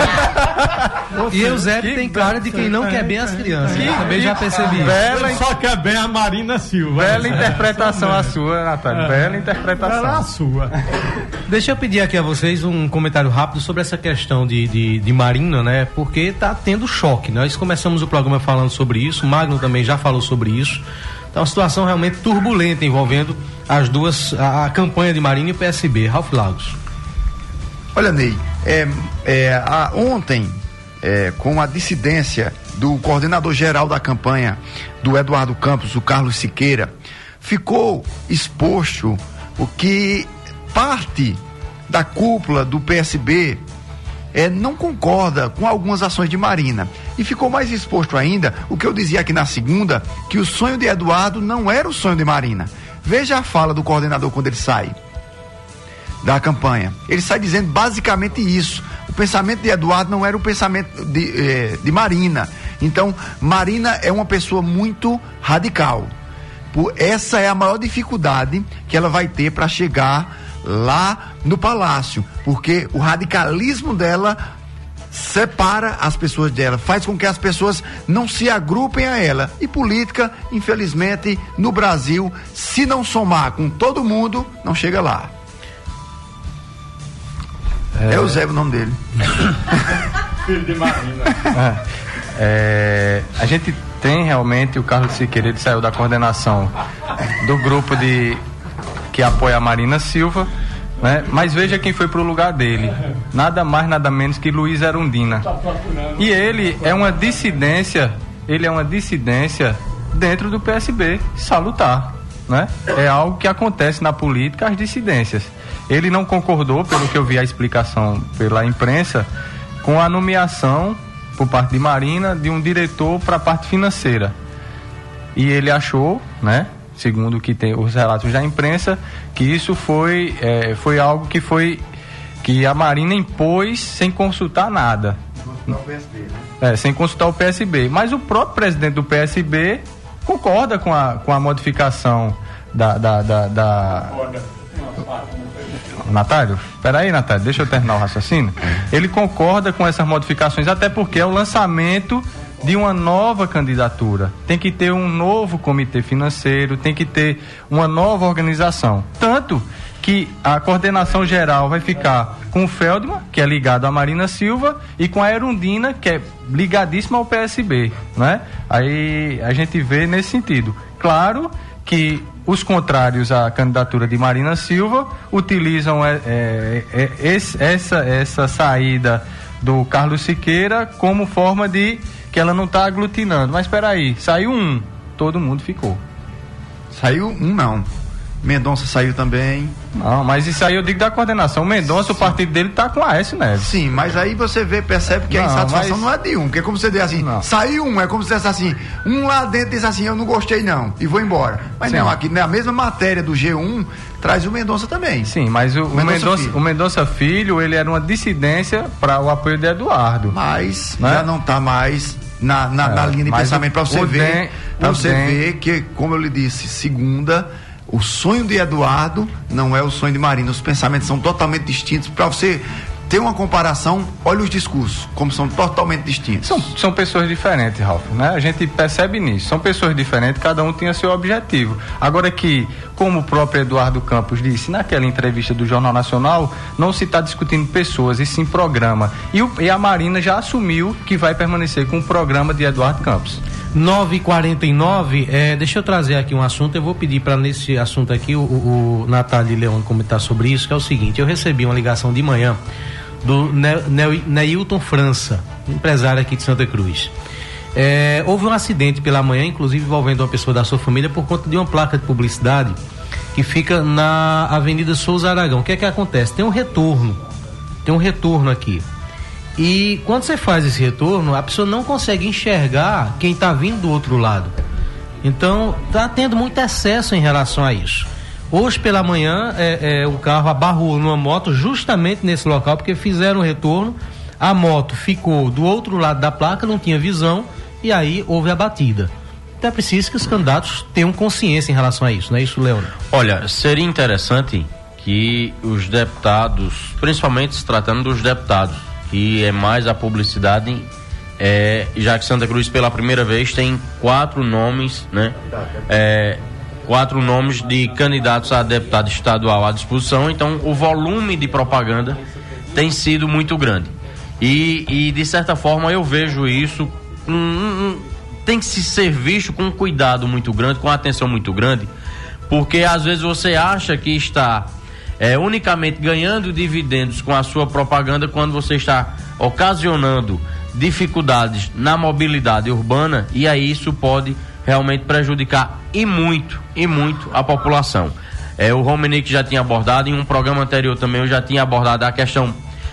você. Você. E Eusébio Que tem cara de quem não tem, quer bem as tem. crianças. Que- Eu também já percebi isso. Bela, Ele só quer bem a Marina Silva. bela É, interpretação só a mesmo. sua, Natália. É. Bela interpretação. Ela é a sua. Deixa eu pedir aqui a vocês um comentário rápido sobre essa questão de, de, de Marina, né? Porque tá tendo choque. Nós começamos o programa falando sobre isso, o Magno também já falou sobre isso. Então, uma situação realmente turbulenta envolvendo as duas, a, a campanha de Marina e o P S B. Ralph Lagos. Olha, Ney, é, é, a, ontem, é, com a dissidência do coordenador geral da campanha, do Eduardo Campos, o Carlos Siqueira, ficou exposto o que parte da cúpula do P S B é, não concorda com algumas ações de Marina. E ficou mais exposto ainda o que eu dizia aqui na segunda, que o sonho de Eduardo não era o sonho de Marina. Veja a fala do coordenador quando ele sai da campanha. Ele sai dizendo basicamente isso. O pensamento de Eduardo não era o pensamento de, eh, de Marina. Então, Marina é uma pessoa muito radical. Por, essa é a maior dificuldade que ela vai ter para chegar lá no palácio, porque o radicalismo dela separa as pessoas dela, faz com que as pessoas não se agrupem a ela. E política, infelizmente, no Brasil, se não somar com todo mundo, não chega lá. É, é o Zé o nome dele. Filho de Marina. É, é, a gente tem realmente o Carlos Siqueira, ele saiu da coordenação do grupo de que apoia a Marina Silva, né? Mas veja quem foi pro lugar dele, nada mais nada menos que Luiz Erundina. E ele é uma dissidência, ele é uma dissidência dentro do P S B, salutar, né? É algo que acontece na política, as dissidências. Ele não concordou, pelo que eu vi a explicação pela imprensa, com a nomeação por parte de Marina de um diretor para a parte financeira. E ele achou, né, segundo que tem os relatos da imprensa, que isso foi, é, foi algo que foi que a Marina impôs sem consultar nada. Consultar o P S B, né? É, sem consultar o P S B. Mas o próprio presidente do P S B concorda com a, com a modificação da... da, da, da... Natália, peraí, Natália, deixa eu terminar o raciocínio. Ele concorda com essas modificações, até porque é o lançamento de uma nova candidatura. Tem que ter um novo comitê financeiro, tem que ter uma nova organização. Tanto que a coordenação geral vai ficar com o Feldman, que é ligado à Marina Silva, e com a Erundina, que é ligadíssima ao P S B, né? Aí a gente vê nesse sentido. Claro que os contrários à candidatura de Marina Silva utilizam é, é, é, esse, essa, essa saída do Carlos Siqueira como forma de que ela não está aglutinando. Mas espera aí, saiu um, todo mundo ficou. Saiu um não. Mendonça saiu também. Não, mas isso aí eu digo da coordenação. O Mendonça, o partido dele tá com a Aécio Neves. Sim, mas aí você vê, percebe que não, a insatisfação mas... não é de um, porque é como você diz assim, não. Saiu um, é como se dissesse assim, um lá dentro diz assim, eu não gostei não, e vou embora. Mas Sim. não, aqui na mesma matéria do G um, traz o Mendonça também. Sim, mas o, o, Mendonça, Mendonça, Filho. o Mendonça Filho, ele era uma dissidência para o apoio de Eduardo. Mas né? já não tá mais na, na, é, na linha de pensamento para você ver, para você den... ver que, como eu lhe disse, segunda... O sonho de Eduardo não é o sonho de Marina. Os pensamentos são totalmente distintos. Para você ter uma comparação, olha os discursos, como são totalmente distintos. São, são pessoas diferentes, Ralf, né? A gente percebe nisso. São pessoas diferentes, cada um tem seu objetivo. Agora que, como o próprio Eduardo Campos disse naquela entrevista do Jornal Nacional, não se está discutindo pessoas, e sim programa. E, o, e a Marina já assumiu que vai permanecer com o programa de Eduardo Campos. nove e quarenta e nove, é, deixa eu trazer aqui um assunto. Eu vou pedir para nesse assunto aqui o, o, o Natália e Leão comentar sobre isso, que é o seguinte: eu recebi uma ligação de manhã do ne, ne, Neilton França, empresário aqui de Santa Cruz. É, houve um acidente pela manhã, inclusive envolvendo uma pessoa da sua família, por conta de uma placa de publicidade que fica na Avenida Souza Aragão. O que é que acontece? Tem um retorno, tem um retorno aqui. E quando você faz esse retorno, a pessoa não consegue enxergar quem está vindo do outro lado. Então, está tendo muito excesso em relação a isso. Hoje pela manhã, é, é, o carro abarrou numa moto justamente nesse local, porque fizeram o retorno, a moto ficou do outro lado da placa, não tinha visão, e aí houve a batida. Então é preciso que os candidatos tenham consciência em relação a isso, não é isso, Leandro? Olha, seria interessante que os deputados, principalmente se tratando dos deputados, que é mais a publicidade, é, já que Santa Cruz pela primeira vez tem quatro nomes, né? É, quatro nomes de candidatos a deputado estadual à disposição, então o volume de propaganda tem sido muito grande. E, e de certa forma eu vejo isso, um, um, tem que se ser visto com um cuidado muito grande, com atenção muito grande, porque às vezes você acha que está É, unicamente ganhando dividendos com a sua propaganda quando você está ocasionando dificuldades na mobilidade urbana, e aí isso pode realmente prejudicar e muito, e muito a população. É, o Romenick já tinha abordado, em um programa anterior também eu já tinha abordado a questão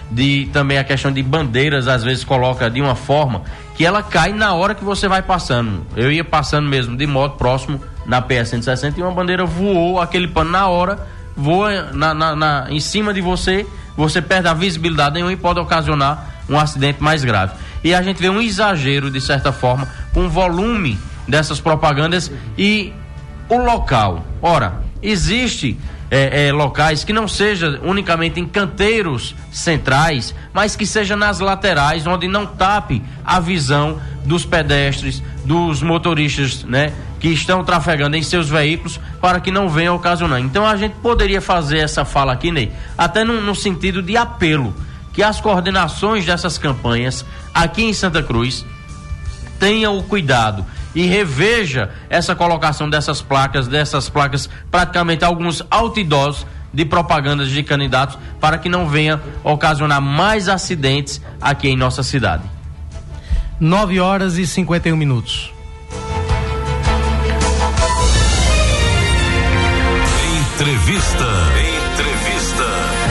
de também a questão de bandeiras, às vezes coloca de uma forma que ela cai na hora que você vai passando. Eu ia passando mesmo de moto próximo na P S cento e sessenta e uma bandeira voou, aquele pano na hora, voa na, na, na, em cima de você, você perde a visibilidade nenhuma e pode ocasionar um acidente mais grave. E a gente vê um exagero, de certa forma, com o volume dessas propagandas e o local. Ora, existe é, é, locais que não seja unicamente em canteiros centrais, mas que seja nas laterais, onde não tape a visão dos pedestres, dos motoristas, né, que estão trafegando em seus veículos, para que não venha ocasionar. Então a gente poderia fazer essa fala aqui, Ney, até no, no sentido de apelo, que as coordenações dessas campanhas aqui em Santa Cruz tenham o cuidado e reveja essa colocação dessas placas, dessas placas, praticamente alguns outdoors de propagandas de candidatos, para que não venha ocasionar mais acidentes aqui em nossa cidade. nove horas e cinquenta e um minutos. Entrevista. Entrevista.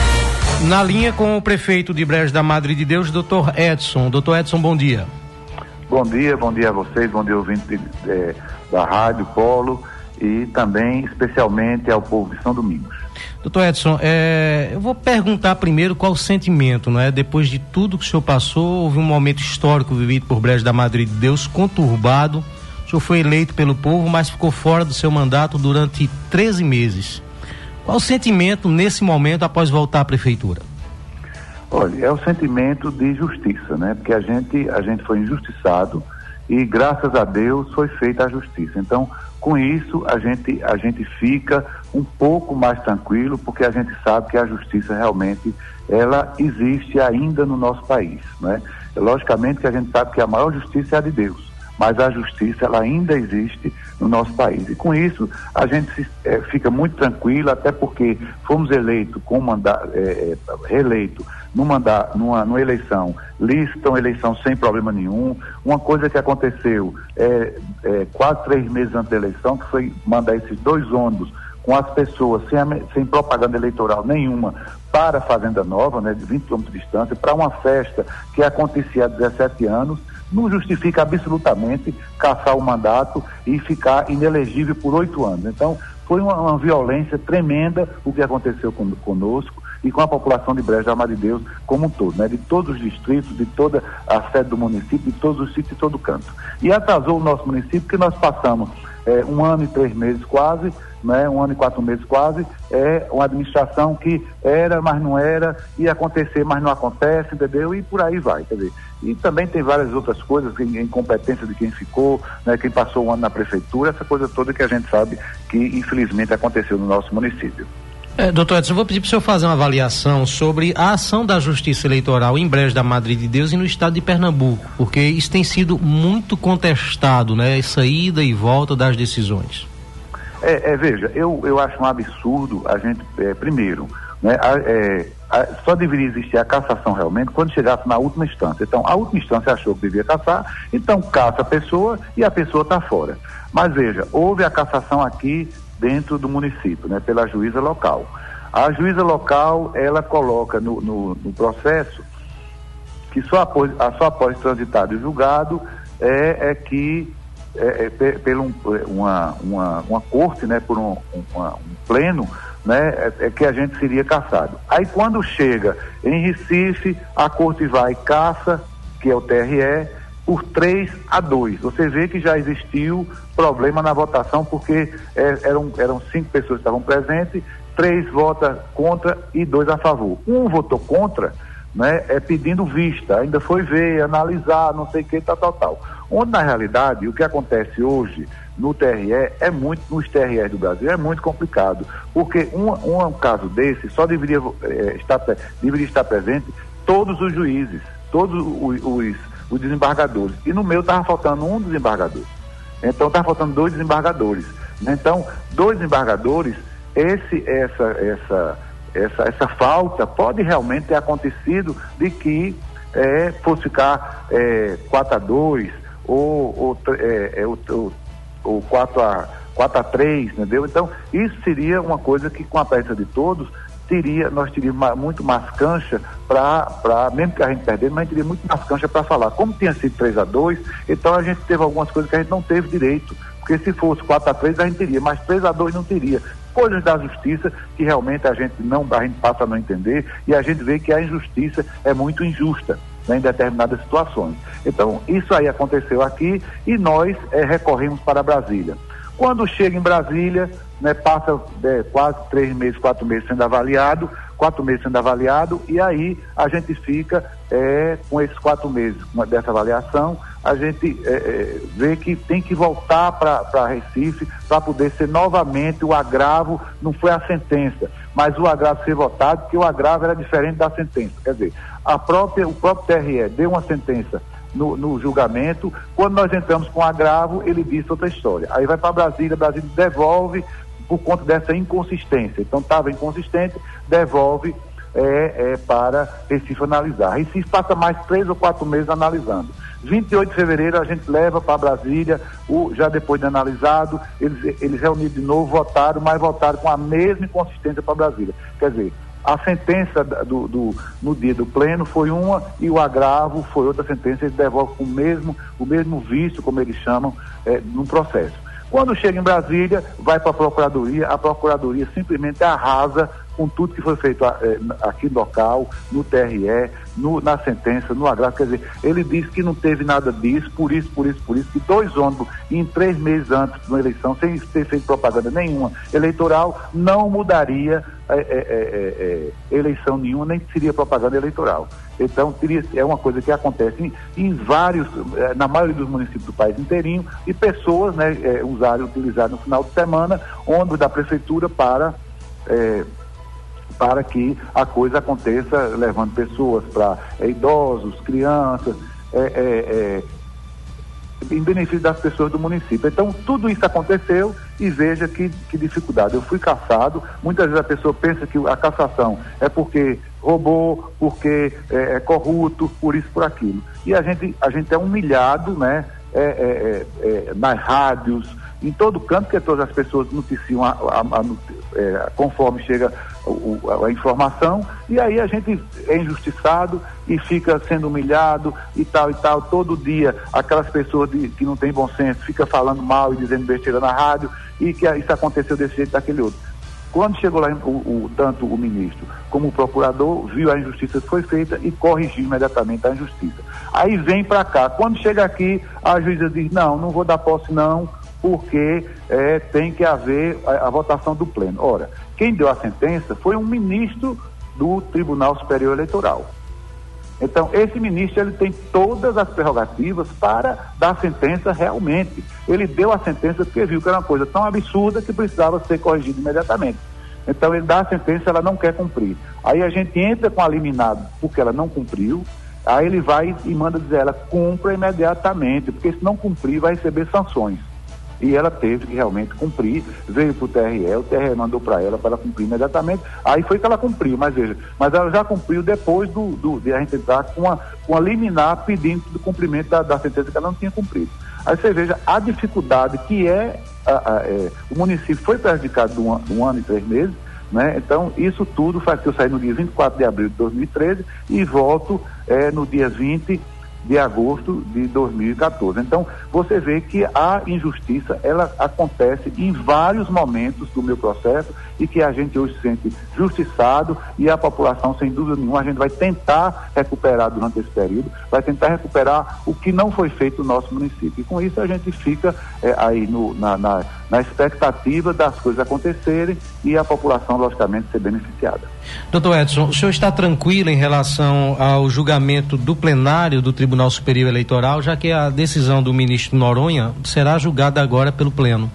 Na linha com o prefeito de Brejo da Madre de Deus, doutor Edson. doutor Edson, bom dia. Bom dia, bom dia a vocês, bom dia ouvintes de, de, da Rádio Polo e também especialmente ao povo de São Domingos. doutor Edson, é, eu vou perguntar primeiro qual o sentimento, não é? Depois de tudo que o senhor passou, houve um momento histórico vivido por Brejo da Madre de Deus, conturbado. O senhor foi eleito pelo povo, mas ficou fora do seu mandato durante treze meses. Qual o sentimento nesse momento após voltar à prefeitura? Olha, é o sentimento de justiça, né? Porque a gente, a gente foi injustiçado e graças a Deus foi feita a justiça. Então, com isso, a gente, a gente fica um pouco mais tranquilo, porque a gente sabe que a justiça realmente, ela existe ainda no nosso país, né? Logicamente que a gente sabe que a maior justiça é a de Deus, mas a justiça, ela ainda existe no nosso país. E com isso, a gente se, é, fica muito tranquilo, até porque fomos eleitos com mandato, é, reeleito numa, numa, numa eleição lícita, uma eleição sem problema nenhum. Uma coisa que aconteceu é, é, quase três meses antes da eleição, que foi mandar esses dois ônibus com as pessoas sem, sem propaganda eleitoral nenhuma para a Fazenda Nova, né, de vinte quilômetros de distância, para uma festa que acontecia há dezessete anos, não justifica absolutamente caçar o mandato e ficar inelegível por oito anos. Então, foi uma, uma violência tremenda o que aconteceu com, conosco e com a população de Brejo da Madre de Deus como um todo, né? De todos os distritos, de toda a sede do município, de todos os sítios, de todo canto. E atrasou o nosso município, porque nós passamos é, um ano e três meses quase, né? um ano e quatro meses quase, é uma administração que era, mas não era, ia acontecer, mas não acontece, entendeu? E por aí vai, quer dizer. E também tem várias outras coisas, incompetência de quem ficou, né? Quem passou um ano na prefeitura, essa coisa toda que a gente sabe que infelizmente aconteceu no nosso município. É, doutor Edson, eu vou pedir para o senhor fazer uma avaliação sobre a ação da Justiça Eleitoral em Brejo da Madre de Deus e no estado de Pernambuco, porque isso tem sido muito contestado, né? Essa ida e volta das decisões. É, é veja, eu, eu acho um absurdo a gente, é, primeiro, né, a, é, a, só deveria existir a cassação realmente quando chegasse na última instância. Então, a última instância achou que devia cassar, então caça a pessoa e a pessoa está fora. Mas veja, houve a cassação aqui dentro do município, né, pela juíza local. A juíza local, ela coloca no, no, no processo que só após, só após transitado e julgado é, é que é, é, pelo uma, uma, uma corte, né, por um, uma, um pleno, né, é, é que a gente seria cassado. Aí quando chega em Recife, a corte vai e caça, que é o T R E, por três a dois. Você vê que já existiu problema na votação, porque é, eram, eram cinco pessoas que estavam presentes, três votam contra e dois a favor. Um votou contra, né, é pedindo vista, ainda foi ver, analisar, não sei o que, tal, tal, tal. Onde, na realidade, o que acontece hoje no T R E é muito, nos T R Es do Brasil, é muito complicado, porque um, um caso desse só deveria, é, estar, deveria estar presente todos os juízes, todos os, os, os desembargadores, e no meu estava faltando um desembargador, então estava faltando dois desembargadores, então, dois desembargadores, esse, essa, essa, essa, essa falta pode realmente ter acontecido de que é, fosse ficar é, quatro a dois, ou, ou, é, é, ou, ou quatro a três, entendeu? Então, isso seria uma coisa que, com a presença de todos, teria, nós teríamos ma- muito mais cancha para, mesmo que a gente perdesse, mas a gente teria muito mais cancha para falar. Como tinha sido três a dois, então a gente teve algumas coisas que a gente não teve direito, porque se fosse quatro a três a gente teria, mas três a dois não teria. Coisas da justiça que realmente a gente não, a gente passa a não entender, e a gente vê que a injustiça é muito injusta, né, em determinadas situações. Então, isso aí aconteceu aqui e nós é, recorremos para Brasília. Quando chega em Brasília, né, passa é, quase três meses, quatro meses sendo avaliado, quatro meses sendo avaliado, e aí a gente fica é, com esses quatro meses dessa avaliação, a gente é, é, vê que tem que voltar para Recife para poder ser novamente o agravo, não foi a sentença, mas o agravo ser votado, porque o agravo era diferente da sentença. Quer dizer, a própria, o próprio T R E deu uma sentença no, no julgamento, quando nós entramos com o agravo, ele disse outra história. Aí vai para Brasília, Brasília devolve por conta dessa inconsistência. Então estava inconsistente, devolve é, é, para Recife analisar. Recife passa mais três ou quatro meses analisando. vinte e oito de fevereiro a gente leva para Brasília, o, já depois de analisado, eles, eles reuniram de novo, votaram, mas votaram com a mesma inconsistência para Brasília. Quer dizer, a sentença do, do, no dia do pleno foi uma e o agravo foi outra sentença, eles devolvem com o mesmo, o mesmo vício, como eles chamam, é, no processo. Quando chega em Brasília, vai para a Procuradoria, a Procuradoria simplesmente arrasa com tudo que foi feito é, aqui no local, no T R E, no, na sentença, no agravo. Quer dizer, ele disse que não teve nada disso, por isso, por isso, por isso, que dois ônibus em três meses antes de uma eleição, sem ter feito propaganda nenhuma eleitoral, não mudaria é, é, é, é, eleição nenhuma, nem seria propaganda eleitoral. Então, teria, é uma coisa que acontece em, em vários, na maioria dos municípios do país inteirinho, e pessoas, né, é, usaram, utilizaram no final de semana ônibus da prefeitura para é, para que a coisa aconteça, levando pessoas para é, idosos, crianças, é, é, é, em benefício das pessoas do município. Então, tudo isso aconteceu e veja que, que dificuldade. Eu fui cassado, muitas vezes a pessoa pensa que a cassação é porque roubou, porque é, é corrupto, por isso, por aquilo. E a gente, a gente é humilhado, né, é, é, é, nas rádios, em todo canto, que todas as pessoas noticiam a, a, a, é, conforme chega o, a, a informação, e aí a gente é injustiçado e fica sendo humilhado e tal e tal. Todo dia aquelas pessoas de, que não têm bom senso ficam falando mal e dizendo besteira na rádio, e que isso aconteceu desse jeito, daquele outro. Quando chegou lá, o, o, tanto o ministro como o procurador viu a injustiça que foi feita e corrigiu imediatamente a injustiça. Aí vem para cá. Quando chega aqui, a juíza diz, não, não vou dar posse não, porque é, tem que haver a, a votação do pleno. Ora, quem deu a sentença foi um ministro do Tribunal Superior Eleitoral. Então, esse ministro, ele tem todas as prerrogativas para dar sentença realmente. Ele deu a sentença porque viu que era uma coisa tão absurda que precisava ser corrigida imediatamente. Então, ele dá a sentença, ela não quer cumprir. Aí a gente entra com a liminar porque ela não cumpriu, aí ele vai e manda dizer, ela cumpra imediatamente, porque se não cumprir vai receber sanções. E ela teve que realmente cumprir, veio para o T R E, o T R E mandou para ela para ela cumprir imediatamente, aí foi que ela cumpriu, mas veja, mas ela já cumpriu depois do, do, de a gente entrar com uma, com uma liminar pedindo do cumprimento da, da sentença que ela não tinha cumprido. Aí você veja a dificuldade que é, a, a, é o município foi prejudicado de um, um ano e três meses, né? Então isso tudo faz que eu saí no dia vinte e quatro de abril de dois mil e treze e volto é, no dia vinte de agosto de dois mil e quatorze. Então, você vê que a injustiça, ela acontece em vários momentos do meu processo e que a gente hoje se sente justiçado e a população, sem dúvida nenhuma, a gente vai tentar recuperar durante esse período, vai tentar recuperar o que não foi feito no nosso município. E com isso a gente fica é, aí no, na, na, na expectativa das coisas acontecerem e a população, logicamente, ser beneficiada. Doutor Edson, o senhor está tranquilo em relação ao julgamento do plenário do Tribunal Superior Eleitoral, já que a decisão do ministro Noronha será julgada agora pelo pleno?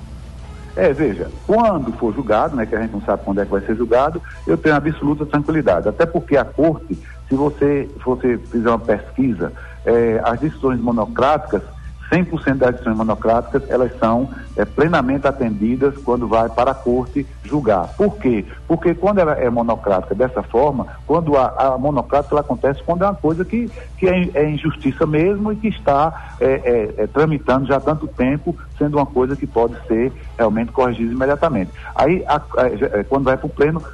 É, veja, quando for julgado, né, que a gente não sabe quando é que vai ser julgado, eu tenho absoluta tranquilidade, até porque a corte, se você, se você fizer uma pesquisa, é, as decisões monocráticas, cem por cento das decisões monocráticas, elas são é, plenamente atendidas quando vai para a corte julgar. Por quê? Porque quando ela é monocrática dessa forma, quando a, a monocrática ela acontece quando é uma coisa que, que é, é injustiça mesmo e que está é, é, é, tramitando já há tanto tempo, sendo uma coisa que pode ser realmente corrigida imediatamente. Aí, a, a, quando vai para o pleno,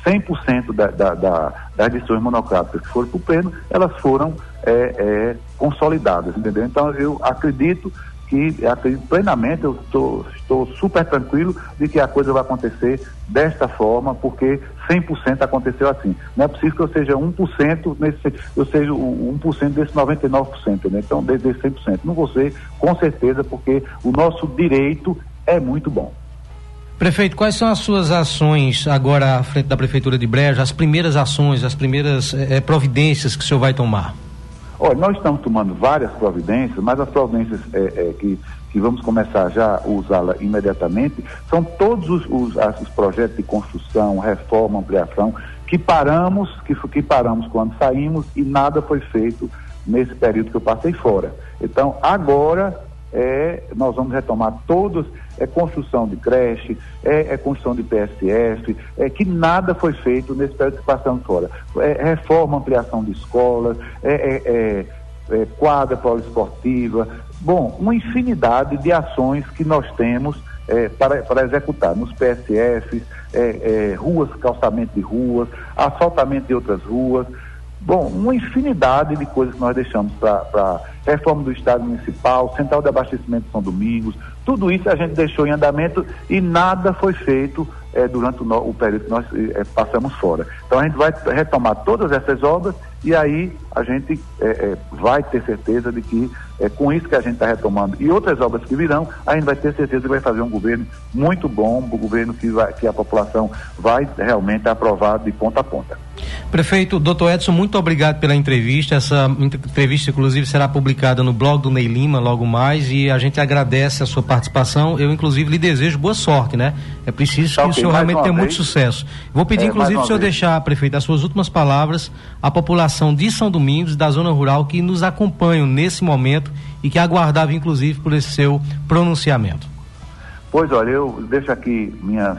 cem por cento da, da, da, das decisões monocráticas que foram para o pleno, elas foram é, é, consolidadas, entendeu? Então eu acredito que, acredito plenamente, eu tô, estou super tranquilo de que a coisa vai acontecer desta forma, porque cem por cento aconteceu assim. Não é possível que eu seja um por cento, nesse, eu seja o um por cento desse noventa e nove por cento, né? Então, desde cem por cento. Não vou ser, com certeza, porque o nosso direito é muito bom. Prefeito, quais são as suas ações agora à frente da Prefeitura de Brejo, as primeiras ações, as primeiras eh, providências que o senhor vai tomar? Olha, nós estamos tomando várias providências, mas as providências é, é, que, que vamos começar já a usá-la imediatamente são todos os, os, os projetos de construção, reforma, ampliação, que paramos, que, que paramos quando saímos e nada foi feito nesse período que eu passei fora. Então, agora é, nós vamos retomar todos, é construção de creche, é, é construção de P S F, é que nada foi feito nesse período que passamos fora. É, reforma, ampliação de escolas, é, é, é, é quadra poliesportiva, bom, uma infinidade de ações que nós temos é, para, para executar nos P S Fs, é, é, ruas, calçamento de ruas, asfaltamento de outras ruas. Bom, uma infinidade de coisas que nós deixamos para reforma do Estado Municipal, Central de Abastecimento de São Domingos, tudo isso a gente deixou em andamento e nada foi feito é, durante o, no, o período que nós é, passamos fora. Então a gente vai retomar todas essas obras e aí a gente é, é, vai ter certeza de que é, com isso que a gente está retomando e outras obras que virão, a gente vai ter certeza que vai fazer um governo muito bom, um governo que, vai, que a população vai realmente aprovar de ponta a ponta. Prefeito, doutor Edson, muito obrigado pela entrevista. Essa entrevista, inclusive, será publicada no blog do Ney Lima logo mais e a gente agradece a sua participação. Eu, inclusive, lhe desejo boa sorte, né? É preciso que okay, o senhor realmente tenha vez. muito sucesso. Vou pedir, é, inclusive, para o senhor vez. deixar, prefeito, as suas últimas palavras à população de São Domingos, da zona rural, que nos acompanham nesse momento e que aguardava, inclusive, por esse seu pronunciamento. Pois, olha, eu deixo aqui minhas...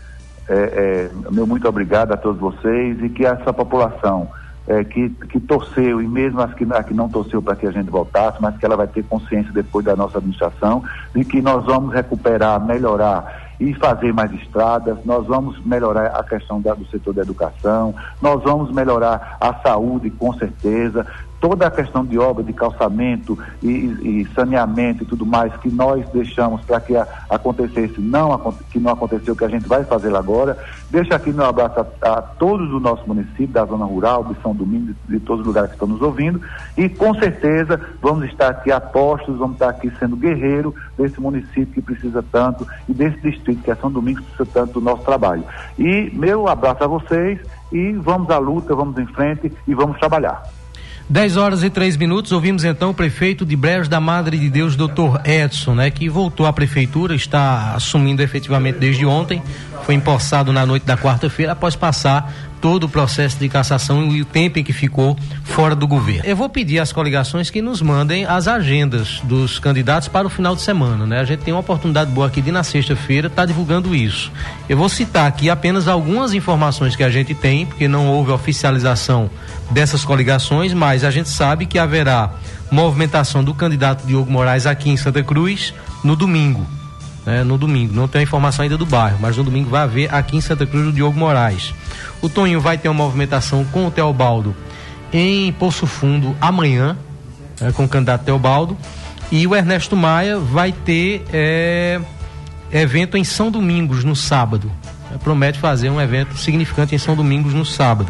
É, é, meu muito obrigado a todos vocês e que essa população é, que, que torceu e mesmo as que, a que não torceu para que a gente voltasse, mas que ela vai ter consciência depois da nossa administração de que nós vamos recuperar, melhorar e fazer mais estradas, nós vamos melhorar a questão da, do setor da educação, nós vamos melhorar a saúde com certeza, toda a questão de obra, de calçamento e, e saneamento e tudo mais que nós deixamos para que a, acontecesse, não, que não aconteceu, que a gente vai fazer agora. Deixo aqui meu abraço a, a todos do nosso município, da zona rural, de São Domingos, de todos os lugares que estão nos ouvindo e com certeza vamos estar aqui apostos, vamos estar aqui sendo guerreiro desse município que precisa tanto e desse distrito que é São Domingos que precisa tanto do nosso trabalho. E meu abraço a vocês e vamos à luta, vamos em frente e vamos trabalhar. dez horas e três minutos, ouvimos então o prefeito de Brejo da Madre de Deus, doutor Edson, né, que voltou à prefeitura, está assumindo efetivamente desde ontem, foi empossado na noite da quarta-feira, após passar todo o processo de cassação e o tempo em que ficou fora do governo. Eu vou pedir às coligações que nos mandem as agendas dos candidatos para o final de semana, né? A gente tem uma oportunidade boa aqui de na sexta-feira estar tá divulgando isso. Eu vou citar aqui apenas algumas informações que a gente tem, porque não houve oficialização dessas coligações, mas a gente sabe que haverá movimentação do candidato Diogo Moraes aqui em Santa Cruz no domingo, né? No domingo, não tem a informação ainda do bairro, mas no domingo vai haver aqui em Santa Cruz o Diogo Moraes. O Toninho vai ter uma movimentação com o Teobaldo em Poço Fundo amanhã, né, com o candidato Teobaldo, e o Ernesto Maia vai ter é, evento em São Domingos no sábado, né, promete fazer um evento significante em São Domingos no sábado.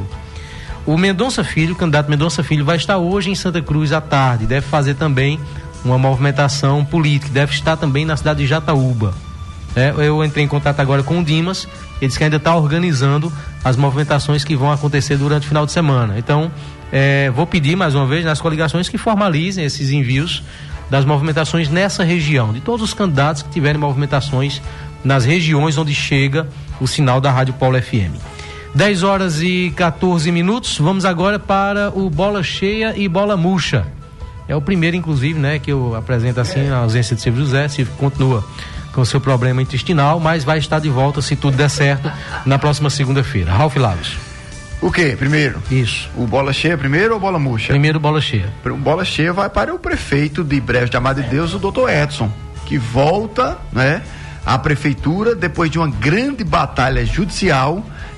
O Mendonça Filho, o candidato Mendonça Filho, vai estar hoje em Santa Cruz à tarde, deve fazer também uma movimentação política, deve estar também na cidade de Jataúba. É, eu entrei em contato agora com o Dimas, ele disse que ainda está organizando as movimentações que vão acontecer durante o final de semana. Então, é, vou pedir mais uma vez nas coligações que formalizem esses envios das movimentações nessa região, de todos os candidatos que tiverem movimentações nas regiões onde chega o sinal da Rádio Polo F M. dez horas e quatorze minutos, vamos agora para o Bola Cheia e Bola Murcha. É o primeiro, inclusive, né, que eu apresento assim, a ausência de Silvio José. Silvio continua com o seu problema intestinal, mas vai estar de volta, se tudo der certo, na próxima segunda-feira. Ralf Laves. O quê? Primeiro? Isso. O Bola Cheia primeiro ou Bola Murcha? Primeiro Bola Cheia. O Bola Cheia vai para o prefeito de Brejo da Madre de Deus, o doutor Edson, que volta, né, à prefeitura depois de uma grande batalha judicial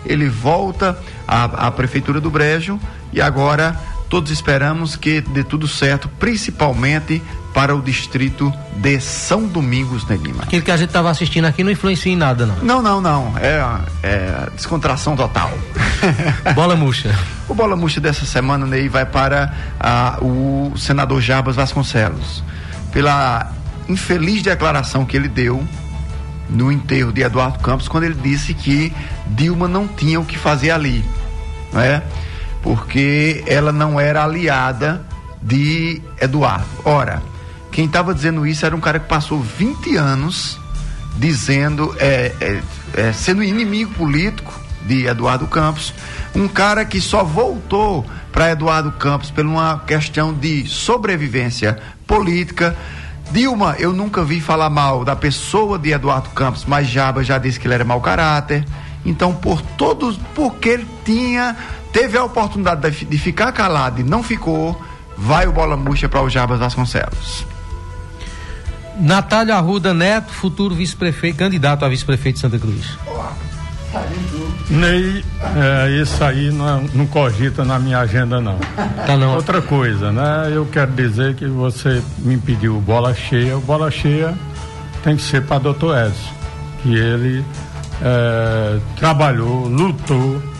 ele volta à, à Prefeitura do Brejo e agora todos esperamos que dê tudo certo, principalmente para o distrito de São Domingos, né, Lima? Aquele que a gente estava assistindo aqui não influencia em nada, não. Não, não, não. É, é descontração total. Bola murcha. O Bola Murcha dessa semana, Ney, vai para ah, o senador Jarbas Vasconcelos. Pela infeliz declaração que ele deu no enterro de Eduardo Campos, quando ele disse que Dilma não tinha o que fazer ali, não é? Porque ela não era aliada de Eduardo. Ora, quem estava dizendo isso era um cara que passou vinte anos dizendo, é, é, é, sendo inimigo político de Eduardo Campos, um cara que só voltou para Eduardo Campos por uma questão de sobrevivência política. Dilma, eu nunca vi falar mal da pessoa de Eduardo Campos, mas Jarbas já disse que ele era mau caráter. Então, por todos, porque ele tinha, teve a oportunidade de, de ficar calado e não ficou, vai o Bola Murcha para o Jarbas Vasconcelos. Natália Arruda Neto, futuro vice-prefeito, candidato a vice-prefeito de Santa Cruz. Ney, é, isso aí não, não cogita na minha agenda, não. Tá não. Outra coisa, né? Eu quero dizer que você me pediu bola cheia. O bola cheia tem que ser para doutor Edson, que ele é, trabalhou, lutou